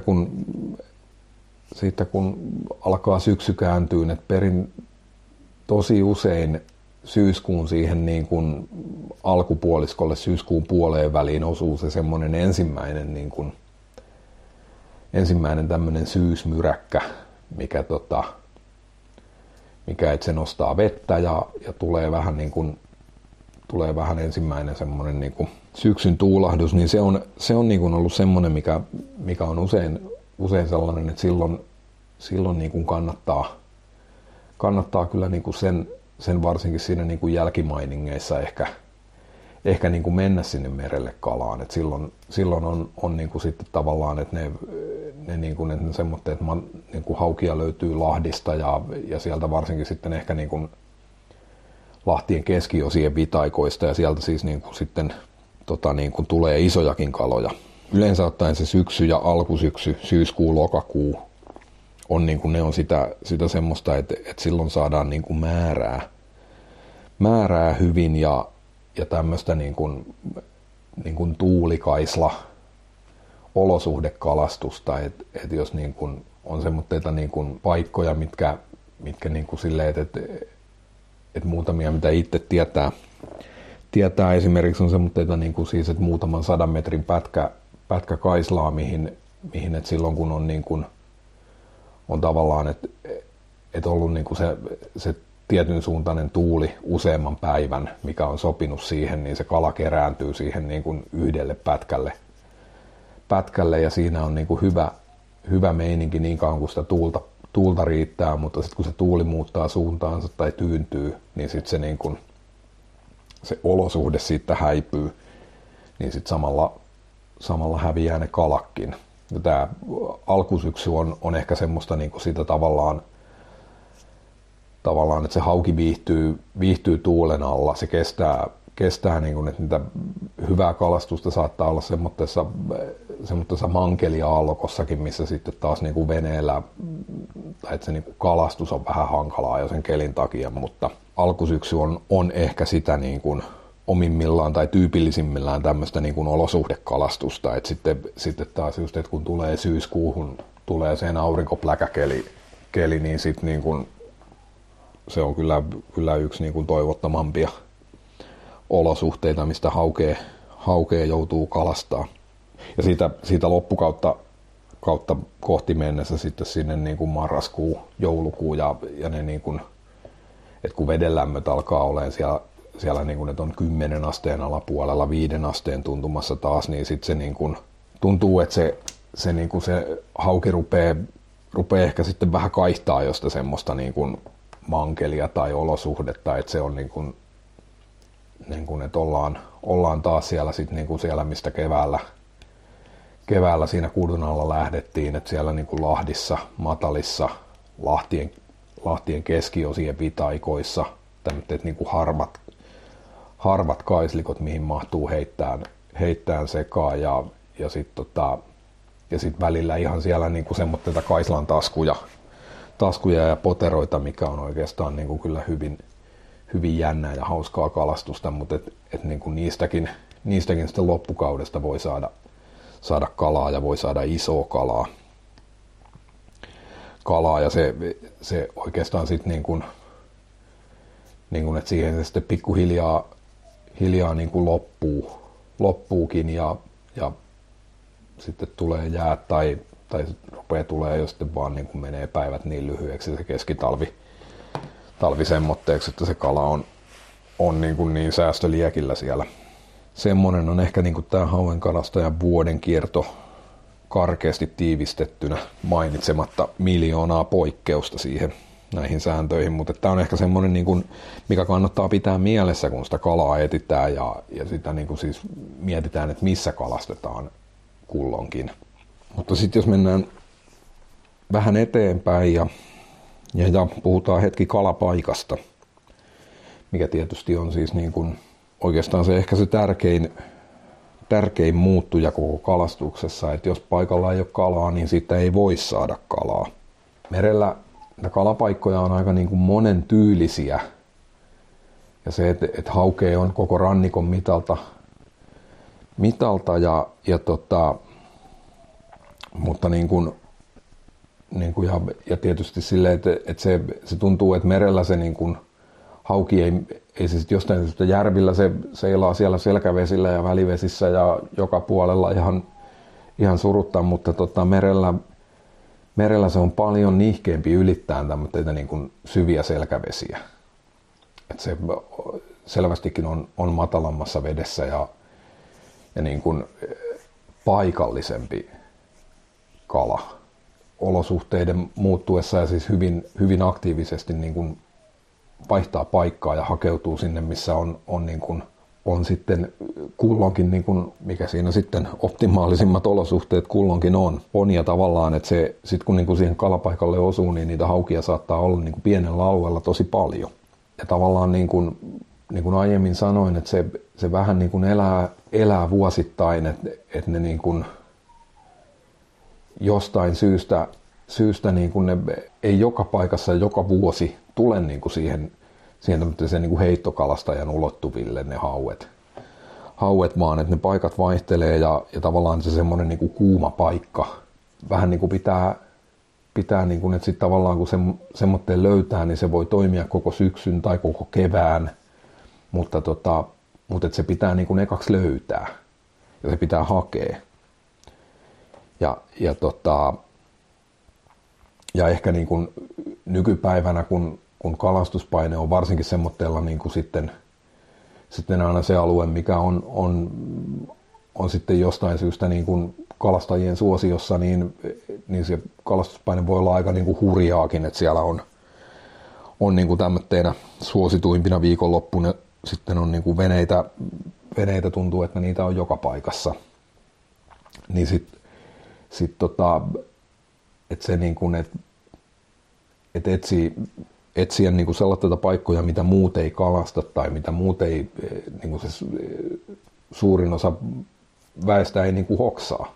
siitä kun alkaa syksy kääntyä, että tosi usein syyskuun siihen niin kuin alkupuoliskolle, syyskuun puoleen väliin osuu se semmoinen ensimmäinen tämmöinen syysmyräkkä, mikä että se nostaa vettä ja tulee vähän ensimmäinen semmoinen niin kuin syksyn tuulahdus, niin se on niin kuin ollut semmoinen, mikä on usein sellainen, että silloin niin kuin kannattaa kyllä niin kuin sen varsinkin siinä niin kuin jälkimainingeissa ehkä niin kuin mennä sinne merelle kalaan. Et silloin on niin kuin sitten tavallaan, että ne niin kuin, että ne semmoitteet, että niin kuin haukia löytyy Lahdista ja sieltä varsinkin sitten ehkä niin kuin Lahtien keskiosien vitaikoista ja sieltä siis niin kuin sitten niin kuin tulee isojakin kaloja. Yleensä ottaen se syksy ja alkusyksy, syyskuu, lokakuu, on niin kuin ne on sitä semmoista, että silloin saadaan niin kuin määrää hyvin ja tämmöistä niin kuin tuulikaisla olosuhdekalastusta, että jos niin kuin on semmoitteita niin kuin paikkoja, mitkä niin kuin silleen, että muutamia, mitä itse tietää esimerkiksi on semmoitteita niin kuin siis, että muutaman 100 metrin pätkä kaislaa, mihin että silloin kun on niin kuin on tavallaan, että ollut niin kuin se tietyn suuntainen tuuli useamman päivän, mikä on sopinut siihen, niin se kala kerääntyy siihen niin kuin yhdelle pätkälle ja siinä on niin kuin hyvä meininki niin kauan kuin sitä tuulta riittää, mutta sitten kun se tuuli muuttaa suuntaansa tai tyyntyy, niin sitten se, niin kuin, se olosuhde siitä häipyy, niin sitten samalla häviää ne kalakkin. Ja tämä alkusyksy on ehkä semmoista niin kuin sitä tavallaan, että se hauki viihtyy tuulen alla. Se kestää niin kuin, että niitä hyvää kalastusta saattaa olla semmoisessa mankeliaallokossakin, missä sitten taas niin kuin veneellä, tai että se niin kuin kalastus on vähän hankalaa jo sen kelin takia, mutta alkusyksy on ehkä sitä niin kuin omimmillaan tai tyypillisimmillään tämmöistä niin kuin olosuhdekalastusta, että sitten taas just, että kun tulee syyskuuhun, tulee sen aurinkopläkäkeli, niin sitten niin kuin se on kyllä yksi niin kuin toivottomampia olosuhteita, mistä haukea joutuu kalastaa. Ja siitä loppukautta kohti mennessä sitten sinne niin kuin marraskuu, joulukuu ja ne niin kuin, että kun vedenlämmöt alkaa olemaan siellä niin kuin, että on 10 asteen alapuolella, 5 asteen tuntumassa taas, niin sitten se niin kuin, tuntuu, että se, niin kuin se hauki rupeaa ehkä sitten vähän kaihtaa josta semmoista niin kuin mankelia tai olosuhdetta, että se on niin kuin, että ollaan taas siellä, sit niin kuin siellä mistä keväällä siinä kudun alla lähdettiin, että siellä niin kuin Lahdissa, matalissa, Lahtien keskiosien vitaikoissa, tämmöiset niin kuin harvat kaislikot, mihin mahtuu heittään sekaan ja sitten välillä ihan siellä niin kuin semmoitteita Kaislan taskuja ja poteroita, mikä on oikeastaan niin kuin kyllä hyvin jännää ja hauskaa kalastusta, mutta et niin kuin niistäkin sitten loppukaudesta voi saada kalaa ja voi saada isoa kalaa ja se oikeastaan sitten niin kuin, että siihen se sitten pikkuhiljaa niin kuin loppuukin ja sitten tulee jäät tai rupeaa tulee jo sitten vaan niin kuin menee päivät niin lyhyeksi se keskitalvi semmoitteeksi, että se kala on niin säästöliekillä siellä. Semmoinen on ehkä niin kuin tämä hauenkalastajan vuoden kierto karkeasti tiivistettynä mainitsematta miljoonaa poikkeusta näihin sääntöihin, mutta tämä on ehkä semmoinen, niin kuin, mikä kannattaa pitää mielessä, kun sitä kalaa etsitään ja sitä niin kuin siis mietitään, että missä kalastetaan kulloinkin. Mutta sitten jos mennään vähän eteenpäin ja puhutaan hetki kalapaikasta, mikä tietysti on siis niin kuin oikeastaan se ehkä se tärkein muuttuja koko kalastuksessa, että jos paikalla ei ole kalaa, niin siitä ei voi saada kalaa. Merellä kalapaikkoja on aika niin kuin monen tyylisiä ja se, että haukea on koko rannikon mitalta mutta ja tietysti silleen, että se tuntuu, että merellä se niin kuin hauki ei se sitten jostain syystä järvillä se seilaa siellä selkävesillä ja välivesissä ja joka puolella ihan suruttaa, mutta merellä se on paljon nihkeämpi ylittää tämmöitä niin kuin syviä selkävesiä. Et se selvästikin on matalammassa vedessä ja niin kuin paikallisempi kala olosuhteiden muuttuessa ja siis hyvin aktiivisesti niin kuin vaihtaa paikkaa ja hakeutuu sinne, missä on sitten kulloinkin, niin kuin, mikä siinä sitten optimaalisimmat olosuhteet kulloinkin on. Ja tavallaan, että se sitten kun, niin kuin siihen kalapaikalle osuu, niin niitä haukia saattaa olla niin kuin pienellä alueella tosi paljon. Ja tavallaan niin kuin aiemmin sanoin, että se vähän niin kuin elää vuosittain, että ne niin kuin jostain syystä niin kuin ne ei joka paikassa joka vuosi tule niin kuin siihen niin kuin heittokalastajan ulottuville ne hauet vaan, että ne paikat vaihtelee ja tavallaan se semmoinen niin kuin kuuma paikka vähän niin kuin pitää niin kuin, että sitten tavallaan kun semmoitteen löytää, niin se voi toimia koko syksyn tai koko kevään, mutta että se pitää niin kuin ekaksi löytää ja se pitää hakea. Ja ehkä niin kuin nykypäivänä, kun kalastuspaine on varsinkin semmoitteella niin kuin sitten aina se alue, mikä on sitten jostain syystä niin kuin kalastajien suosiossa, niin se kalastuspaine voi olla aika niin kuin hurjaakin, että siellä on niin kuin tämmötteinä suosituimpina viikonloppuna sitten on niin kuin veneitä tuntuu, että niitä on joka paikassa. Niin että se niin kuin, että etsiä niin kuin sellaisia paikkoja, mitä muut ei kalasta tai mitä muut ei, niin kuin se suurin osa väestä ei niin kuin hoksaa.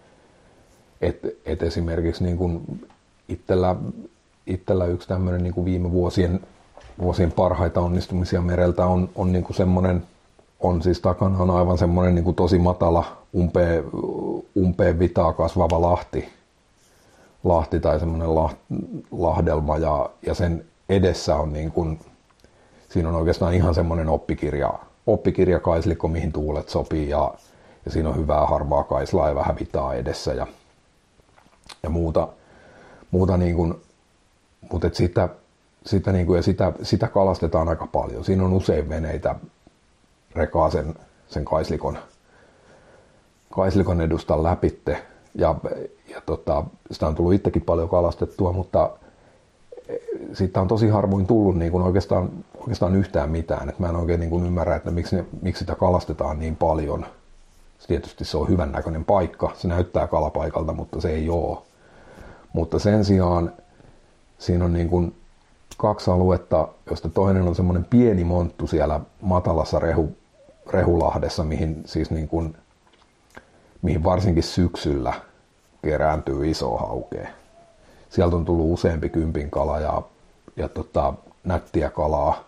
Et esimerkiksi niin kuin itsellä yksi tämmöinen niin kuin viime vuosien parhaita onnistumisia mereltä on niin kuin semmoinen, on siis takana on aivan semmoinen niin kuin tosi matala umpeen vitaa kasvava lahti tai semmoinen lahdelma ja sen edessä on niin kuin, siinä on oikeastaan ihan semmoinen oppikirjakaislikko, mihin tuulet sopii ja siinä on hyvää harvaa kaislaa ja vähän vitaa edessä ja muuta niin kuin, mutta sitä kalastetaan aika paljon. Siinä on usein veneitä rekaa sen kaislikon edustan läpitte. Ja sitä on tullut itsekin paljon kalastettua, mutta siitä on tosi harvoin tullut niin kuin oikeastaan yhtään mitään. Et mä en oikein niin kuin ymmärrä, että miksi sitä kalastetaan niin paljon. Tietysti se on hyvän näköinen paikka, se näyttää kalapaikalta, mutta se ei ole. Mutta sen sijaan siinä on niin kuin 2 aluetta, josta toinen on semmoinen pieni monttu siellä matalassa rehulahdessa, mihin varsinkin syksyllä kerääntyy iso haukea. Sieltä on tullut useampi kympin kala ja nättiä kalaa,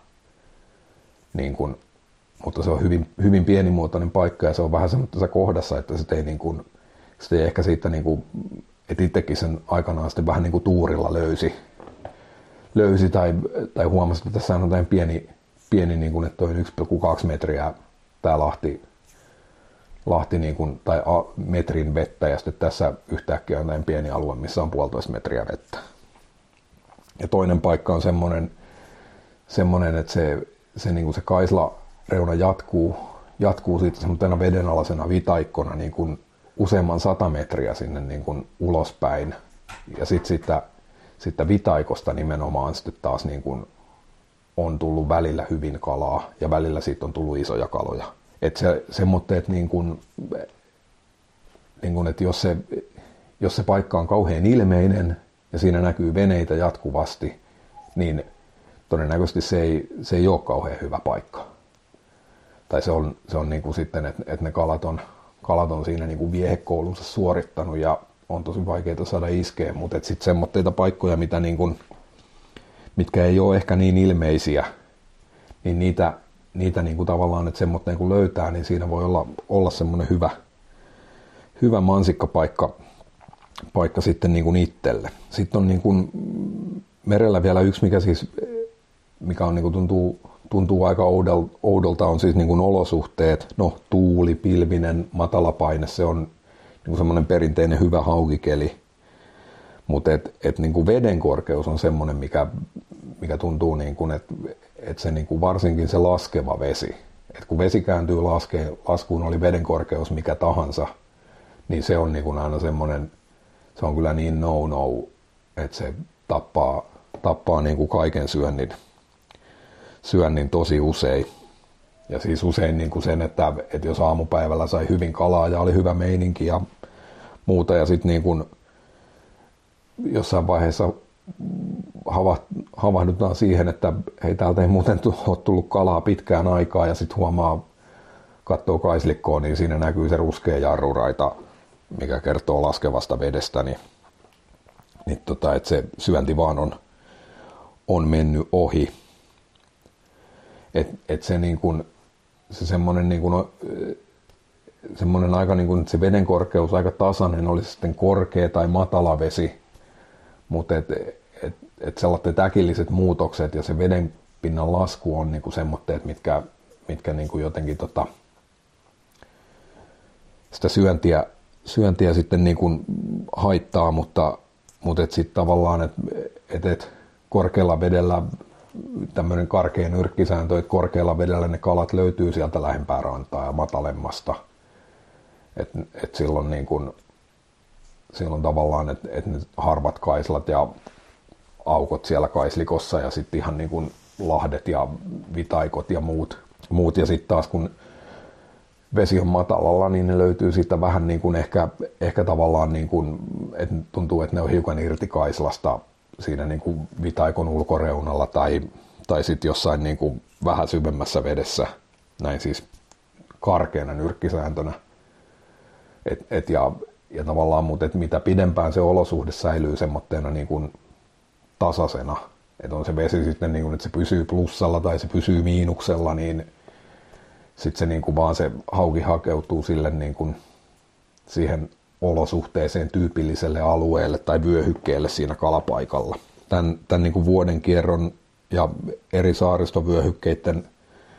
mutta se on hyvin, hyvin pienimuotoinen paikka ja se on vähän semmoisessa kohdassa, että se ei ehkä siitä, että itsekin sen aikanaan sitten vähän niin kuin tuurilla löysi tai huomasi, että tässä on jotain pieni niin kuin, että toi 1,2 metriä tämä lahti niin kuin, tai metrin vettä ja sitten tässä yhtäkkiä on näin pieni alue, missä on 1,5 metriä vettä. Ja toinen paikka on semmoinen että se, niin kuin se kaislareuna jatkuu siitä semmoisena vedenalaisena vitaikkona niin kuin useamman 100 metriä sinne niin kuin ulospäin. Ja sitten vitaikosta nimenomaan sitten taas niin kuin on tullut välillä hyvin kalaa ja välillä siitä on tullut isoja kaloja. Että semmoitteet että jos se paikka on kauhean ilmeinen ja siinä näkyy veneitä jatkuvasti, niin todennäköisesti se ei ole kauhean hyvä paikka. Tai se on niin kuin sitten, että ne kalat on siinä niin kuin viehekoulunsa suorittanut ja on tosi vaikeaa saada iskeä, mutta sitten semmoitteita paikkoja, mitkä ei ole ehkä niin ilmeisiä, niin niitä niin kuin tavallaan, että semmoitteen kun löytää, niin siinä voi olla semmoinen hyvä mansikkapaikka sitten niin kuin itselle. Sitten on niin kuin merellä vielä yksi, mikä on niin kuin tuntuu aika oudolta, on siis niin kuin olosuhteet. No, tuuli, pilvinen, matalapaine, se on niin kuin semmoinen perinteinen hyvä haukikeli. Mutta niin kuin veden korkeus on semmoinen, mikä tuntuu, niin kuin, että se niin kuin varsinkin se laskeva vesi. että kun vesi kääntyy laskuun, oli veden korkeus mikä tahansa, niin se on niin kuin aina semmoinen, se on kyllä niin no, että se tappaa niin kuin kaiken syönnin tosi usein. Ja siis usein niin kuin sen, että jos aamupäivällä sai hyvin kalaa ja oli hyvä meininki ja muuta, ja sitten niin kuin jossain vaiheessa havahdutaan siihen, että hei, täältä ei muuten ole tullut kalaa pitkään aikaa, ja sitten katsoo kaislikkoon, niin siinä näkyy se ruskea jarruraita, mikä kertoo laskevasta vedestä, niin että se syönti vaan on mennyt ohi. Että se niin kuin se semmoinen niin kuin semmoinen aika niin kuin se veden korkeus aika tasainen, oli sitten korkea tai matala vesi, mutta et sellaiset äkilliset muutokset ja se veden pinnan lasku on niin kuin semmoitteet, mitkä niin kuin jotenkin sitä syöntiä sitten niin kuin haittaa, mutta et sitten tavallaan, että korkealla vedellä tämmöinen karkea nyrkkisääntö, että korkealla vedellä ne kalat löytyy sieltä lähempää rantaa ja matalemmasta. Et silloin, niin kun, silloin tavallaan, että ne harvat kaislat ja aukot siellä kaislikossa ja sitten ihan niin kuin lahdet ja vitaikot ja muut. Ja sitten taas kun vesi on matalalla, niin ne löytyy siitä vähän niin kuin ehkä tavallaan niin kuin, että tuntuu, että ne on hiukan irti kaislasta siinä niin kuin vitaikon ulkoreunalla tai sitten jossain niin kuin vähän syvemmässä vedessä, näin siis karkeana nyrkkisääntönä. Ja tavallaan, mutta mitä pidempään se olosuhde säilyy semmoitteena niin kuin tasaisena, että on se vesi sitten niin kuin, että se pysyy plussalla tai se pysyy miinuksella, niin sitten se niin kuin vaan se hauki hakeutuu sille niin kuin siihen olosuhteeseen tyypilliselle alueelle tai vyöhykkeelle siinä kalapaikalla. Tämän niin kuin vuoden kierron ja eri saaristovyöhykkeiden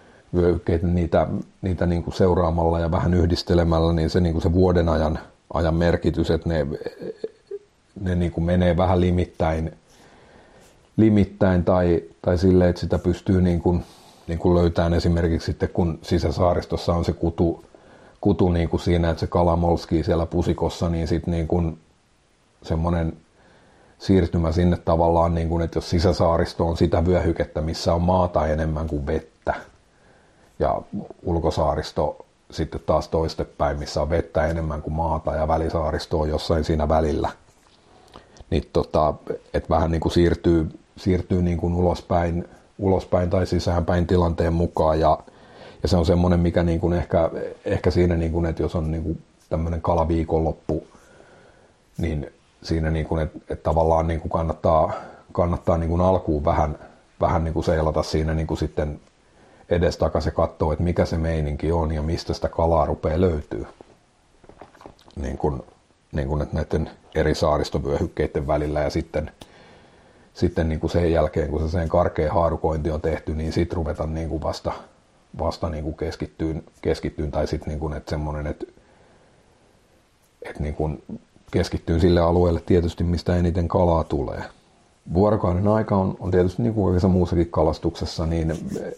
niitä niin kuin seuraamalla ja vähän yhdistelemällä, niin se, niin kuin se vuoden ajan merkitys, että ne niin kuin menee vähän limittäin limittäin tai silleen, että sitä pystyy niin kuin löytämään esimerkiksi sitten, kun sisäsaaristossa on se kutu niin kuin siinä, että se kala molskii siellä pusikossa, niin sitten niin kuin semmoinen siirtymä sinne tavallaan, niin kuin, että jos sisäsaaristo on sitä vyöhykettä, missä on maata enemmän kuin vettä, ja ulkosaaristo sitten taas toistepäin, missä on vettä enemmän kuin maata, ja välisaaristo on jossain siinä välillä, niin että vähän niin kuin siirtyy niin kuin ulospäin tai sisäänpäin tilanteen mukaan, ja se on semmoinen, mikä niin kuin ehkä siinä, niin kuin, että jos on niin kuin tämmöinen kalaviikonloppu, niin siinä niin kuin, että tavallaan niin kuin kannattaa niin kuin alkuun vähän niin kuin seilata siinä niin kuin sitten edestakaisin ja katsoa, että mikä se meininki on ja mistä sitä kalaa rupeaa löytyy. Niin kuin, että näiden eri saaristovyöhykkeiden välillä ja sitten niin kuin sen jälkeen, kun se sen karkea haarukointi on tehty, niin sitten ruveta niin kuin vasta niin kuin keskittyyn tai sitten niin kuin, että semmoinen, että niin kuin keskittyy sille alueelle tietysti, mistä eniten kalaa tulee. Vuorokauden aika on tietysti niin kuin kaikessa muussakin kalastuksessa, niin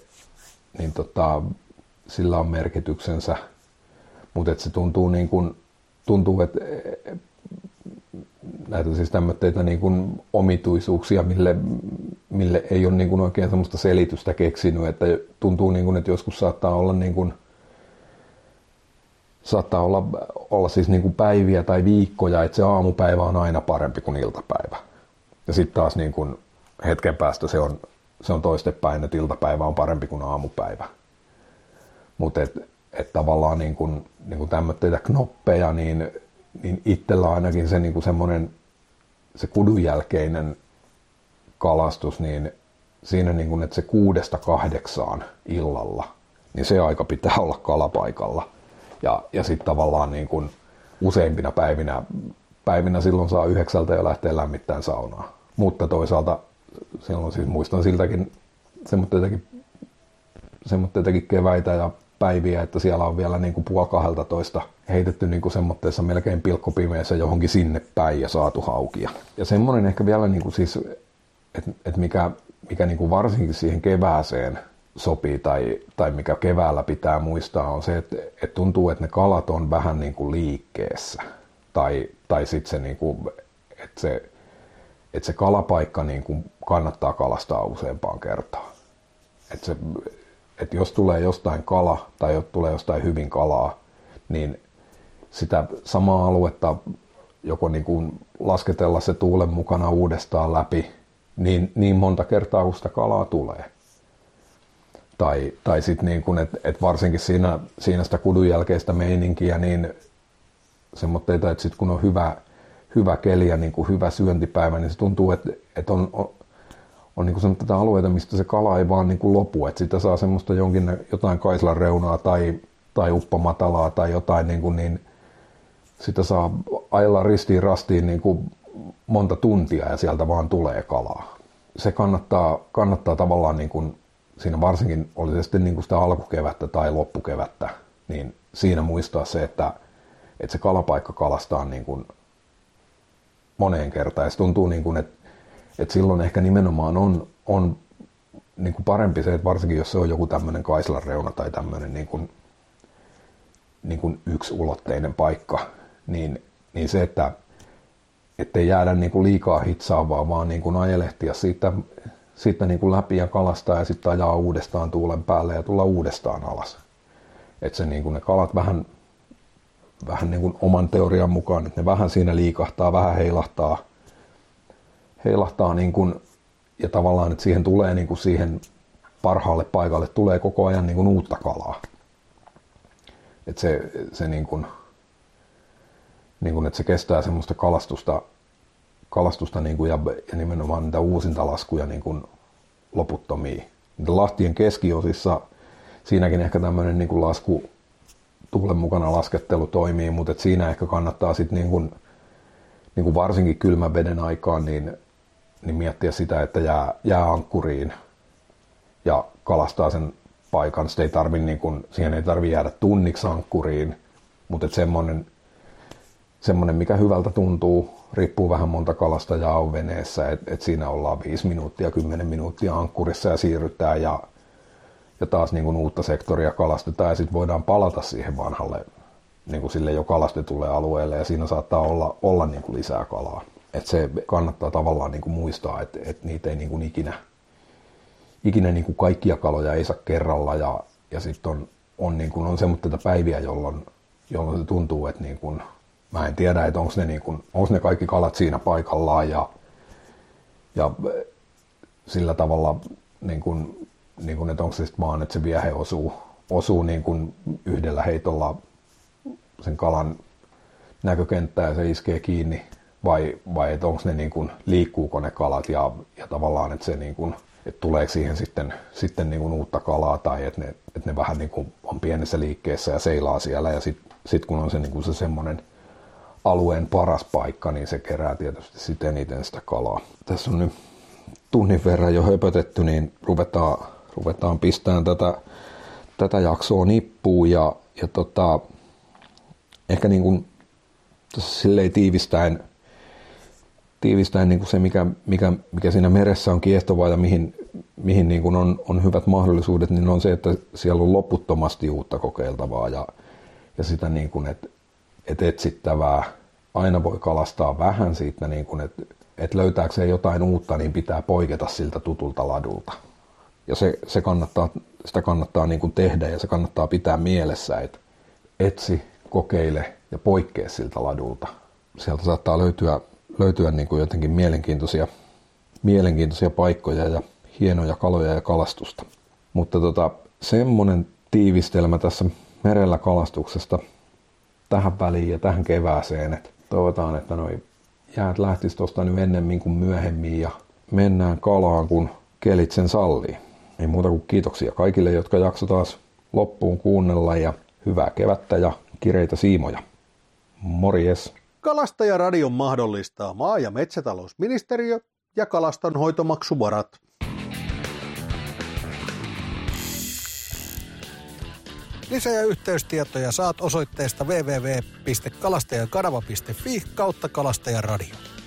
sillä on merkityksensä, mutta se tuntuu, että näitä siis tämmöitä niin kuin omituisuuksia, mille ei ole niin kuin oikein semmoista selitystä keksinyt, että tuntuu niin kuin, että joskus saattaa olla niin kuin olla siis niin kuin päiviä tai viikkoja, että se aamupäivä on aina parempi kuin iltapäivä. Ja sitten taas niin kuin hetken päästä se on toistepäin, että iltapäivä on parempi kuin aamupäivä. Mutta et tavallaan niin kuin tämmöitä knoppeja, niin itsellä ainakin se niin kuin semmoinen se kudun jälkeinen kalastus, niin siinä niin kuin, että se 6-8 illalla, niin se aika pitää olla kalapaikalla. Ja sitten tavallaan niin kuin useimpina päivinä silloin saa 9 jo lähteä lämmittämään saunaa. Mutta toisaalta silloin siis muistan siltäkin semmoittakin keväitä ja päiviä, että siellä on vielä niin kuin 11:30 heitetty niin kuin semmoitteessa melkein pilkkopimeessä johonkin sinne päin ja saatu haukia. Ja semmoinen ehkä vielä niin kuin siis, että mikä niin kuin varsinkin siihen kevääseen sopii tai mikä keväällä pitää muistaa on se, että tuntuu, että ne kalat on vähän niin kuin liikkeessä. Tai sitten se, niin kuin, että se kalapaikka niin kuin kannattaa kalastaa useampaan kertaan. Että jos tulee jostain kala tai jos tulee jostain hyvin kalaa, niin sitä samaa aluetta joko niin kuin lasketella se tuulen mukana uudestaan läpi niin monta kertaa, kun sitä kalaa tulee. Tai sitten niin kuin, että varsinkin siinä sitä kudun jälkeistä meininkiä, niin semmoitteita, että sitten kun on hyvä keli ja niin kuin hyvä syöntipäivä, niin se tuntuu, että on niin kuin semmoista alueita, mistä se kala ei vaan niin kuin lopu, että sitä saa semmoista jotain kaislan reunaa tai uppomatalaa tai jotain, niin sitä saa ajella ristiin rastiin niin kuin monta tuntia ja sieltä vaan tulee kalaa. Se kannattaa tavallaan niin kuin siinä varsinkin oli se sitten niin kuin sitä alkukevättä tai loppukevättä, niin siinä muistaa se, että se kalapaikka kalastaa niin kuin moneen kertaan. Ja se tuntuu, niin kuin, että silloin ehkä nimenomaan on niin kuin parempi se, että varsinkin jos se on joku tämmöinen kaislan reuna tai tämmöinen niin kuin yksiulotteinen paikka, niin se, että ettei jäädä niin kuin liikaa hitsaavaa, vaan niin kuin ajelehtia siitä niin kuin läpi ja kalastaa ja sitten ajaa uudestaan tuulen päälle ja tulla uudestaan alas. Että se niin kuin ne kalat vähän niin kuin oman teorian mukaan, että ne vähän siinä liikahtaa, vähän heilahtaa niin kuin, ja tavallaan, että siihen tulee niin kuin siihen parhaalle paikalle tulee koko ajan niin kuin uutta kalaa. Että se niin kuin, että se kestää semmoista kalastusta niin kuin ja nimenomaan niitä uusintalaskuja niin kuin loputtomia. Lahtien keskiosissa siinäkin ehkä tämmöinen niin kuin tuulen mukana laskettelu toimii, mutta et siinä ehkä kannattaa sitten niin kuin varsinkin kylmän veden aikaan niin miettiä sitä, että jää ankkuriin ja kalastaa sen paikan. Sitä ei siihen ei tarvitse jäädä tunniksi ankkuriin, mutta semmoinen mikä hyvältä tuntuu riippuu vähän monta kalastajaa on veneessä, että siinä ollaan 5 minuuttia, 10 minuuttia ankkurissa ja siirrytään ja taas niin kuin uutta sektoria kalastetaan ja sitten voidaan palata siihen vanhalle niin kuin sille jo kalastetulle alueelle ja siinä saattaa olla niin kuin lisää kalaa. Että se kannattaa tavallaan niin kuin muistaa, että niitä ei niin kuin ikinä niin kuin kaikkia kaloja ei saa kerralla ja sitten on niin kuin on semmoisia päiviä, jolloin se tuntuu, että niin kuin, mä en tiedä, että onko ne kaikki kalat siinä paikallaan ja sillä tavalla niin kuin, että onko se sitten vaan, että se viehe osuu niin kuin yhdellä heitolla sen kalan näkökenttään ja se iskee kiinni vai että onko ne niin kuin, liikkuuko ne kalat ja tavallaan, että se niin kuin, että tuleeko siihen sitten niin kuin uutta kalaa tai että ne vähän niin kuin on pienessä liikkeessä ja seilaa siellä ja sitten kun on se, niin kuin se semmoinen alueen paras paikka, niin se kerää tietysti sitten eniten sitä kalaa. Tässä on nyt tunnin verran jo höpötetty, niin ruvetaan pistämään tätä jaksoa nippuun ja ehkä niin kuin tässä silleen tiivistäen niin kuin se, mikä siinä meressä on kiehtovaa ja mihin niin kuin on hyvät mahdollisuudet, niin on se, että siellä on loputtomasti uutta kokeiltavaa ja sitä niin kuin, että etsittävää. Aina voi kalastaa vähän siitä, niin kuin, että löytääkseen jotain uutta, niin pitää poiketa siltä tutulta ladulta. Ja sitä kannattaa niin kuin tehdä ja se kannattaa pitää mielessä, että etsi, kokeile ja poikkea siltä ladulta. Sieltä saattaa löytyä niin kuin jotenkin mielenkiintoisia paikkoja ja hienoja kaloja ja kalastusta. Mutta semmoinen tiivistelmä tässä merellä kalastuksesta tähän väliin ja tähän kevääseen, että toivotaan, että noi jäät lähtis tuosta nyt ennemmin kuin myöhemmin ja mennään kalaan, kun kelit sen sallii. Ei muuta kuin kiitoksia kaikille, jotka jakso taas loppuun kuunnella ja hyvää kevättä ja kireitä siimoja. Morjes! Kalastajaradion mahdollistaa maa- ja metsätalousministeriö ja kalastonhoitomaksuvarat. Lisä- ja yhteystietoja saat osoitteesta www.kalastajakanava.fi/kalastajaradio.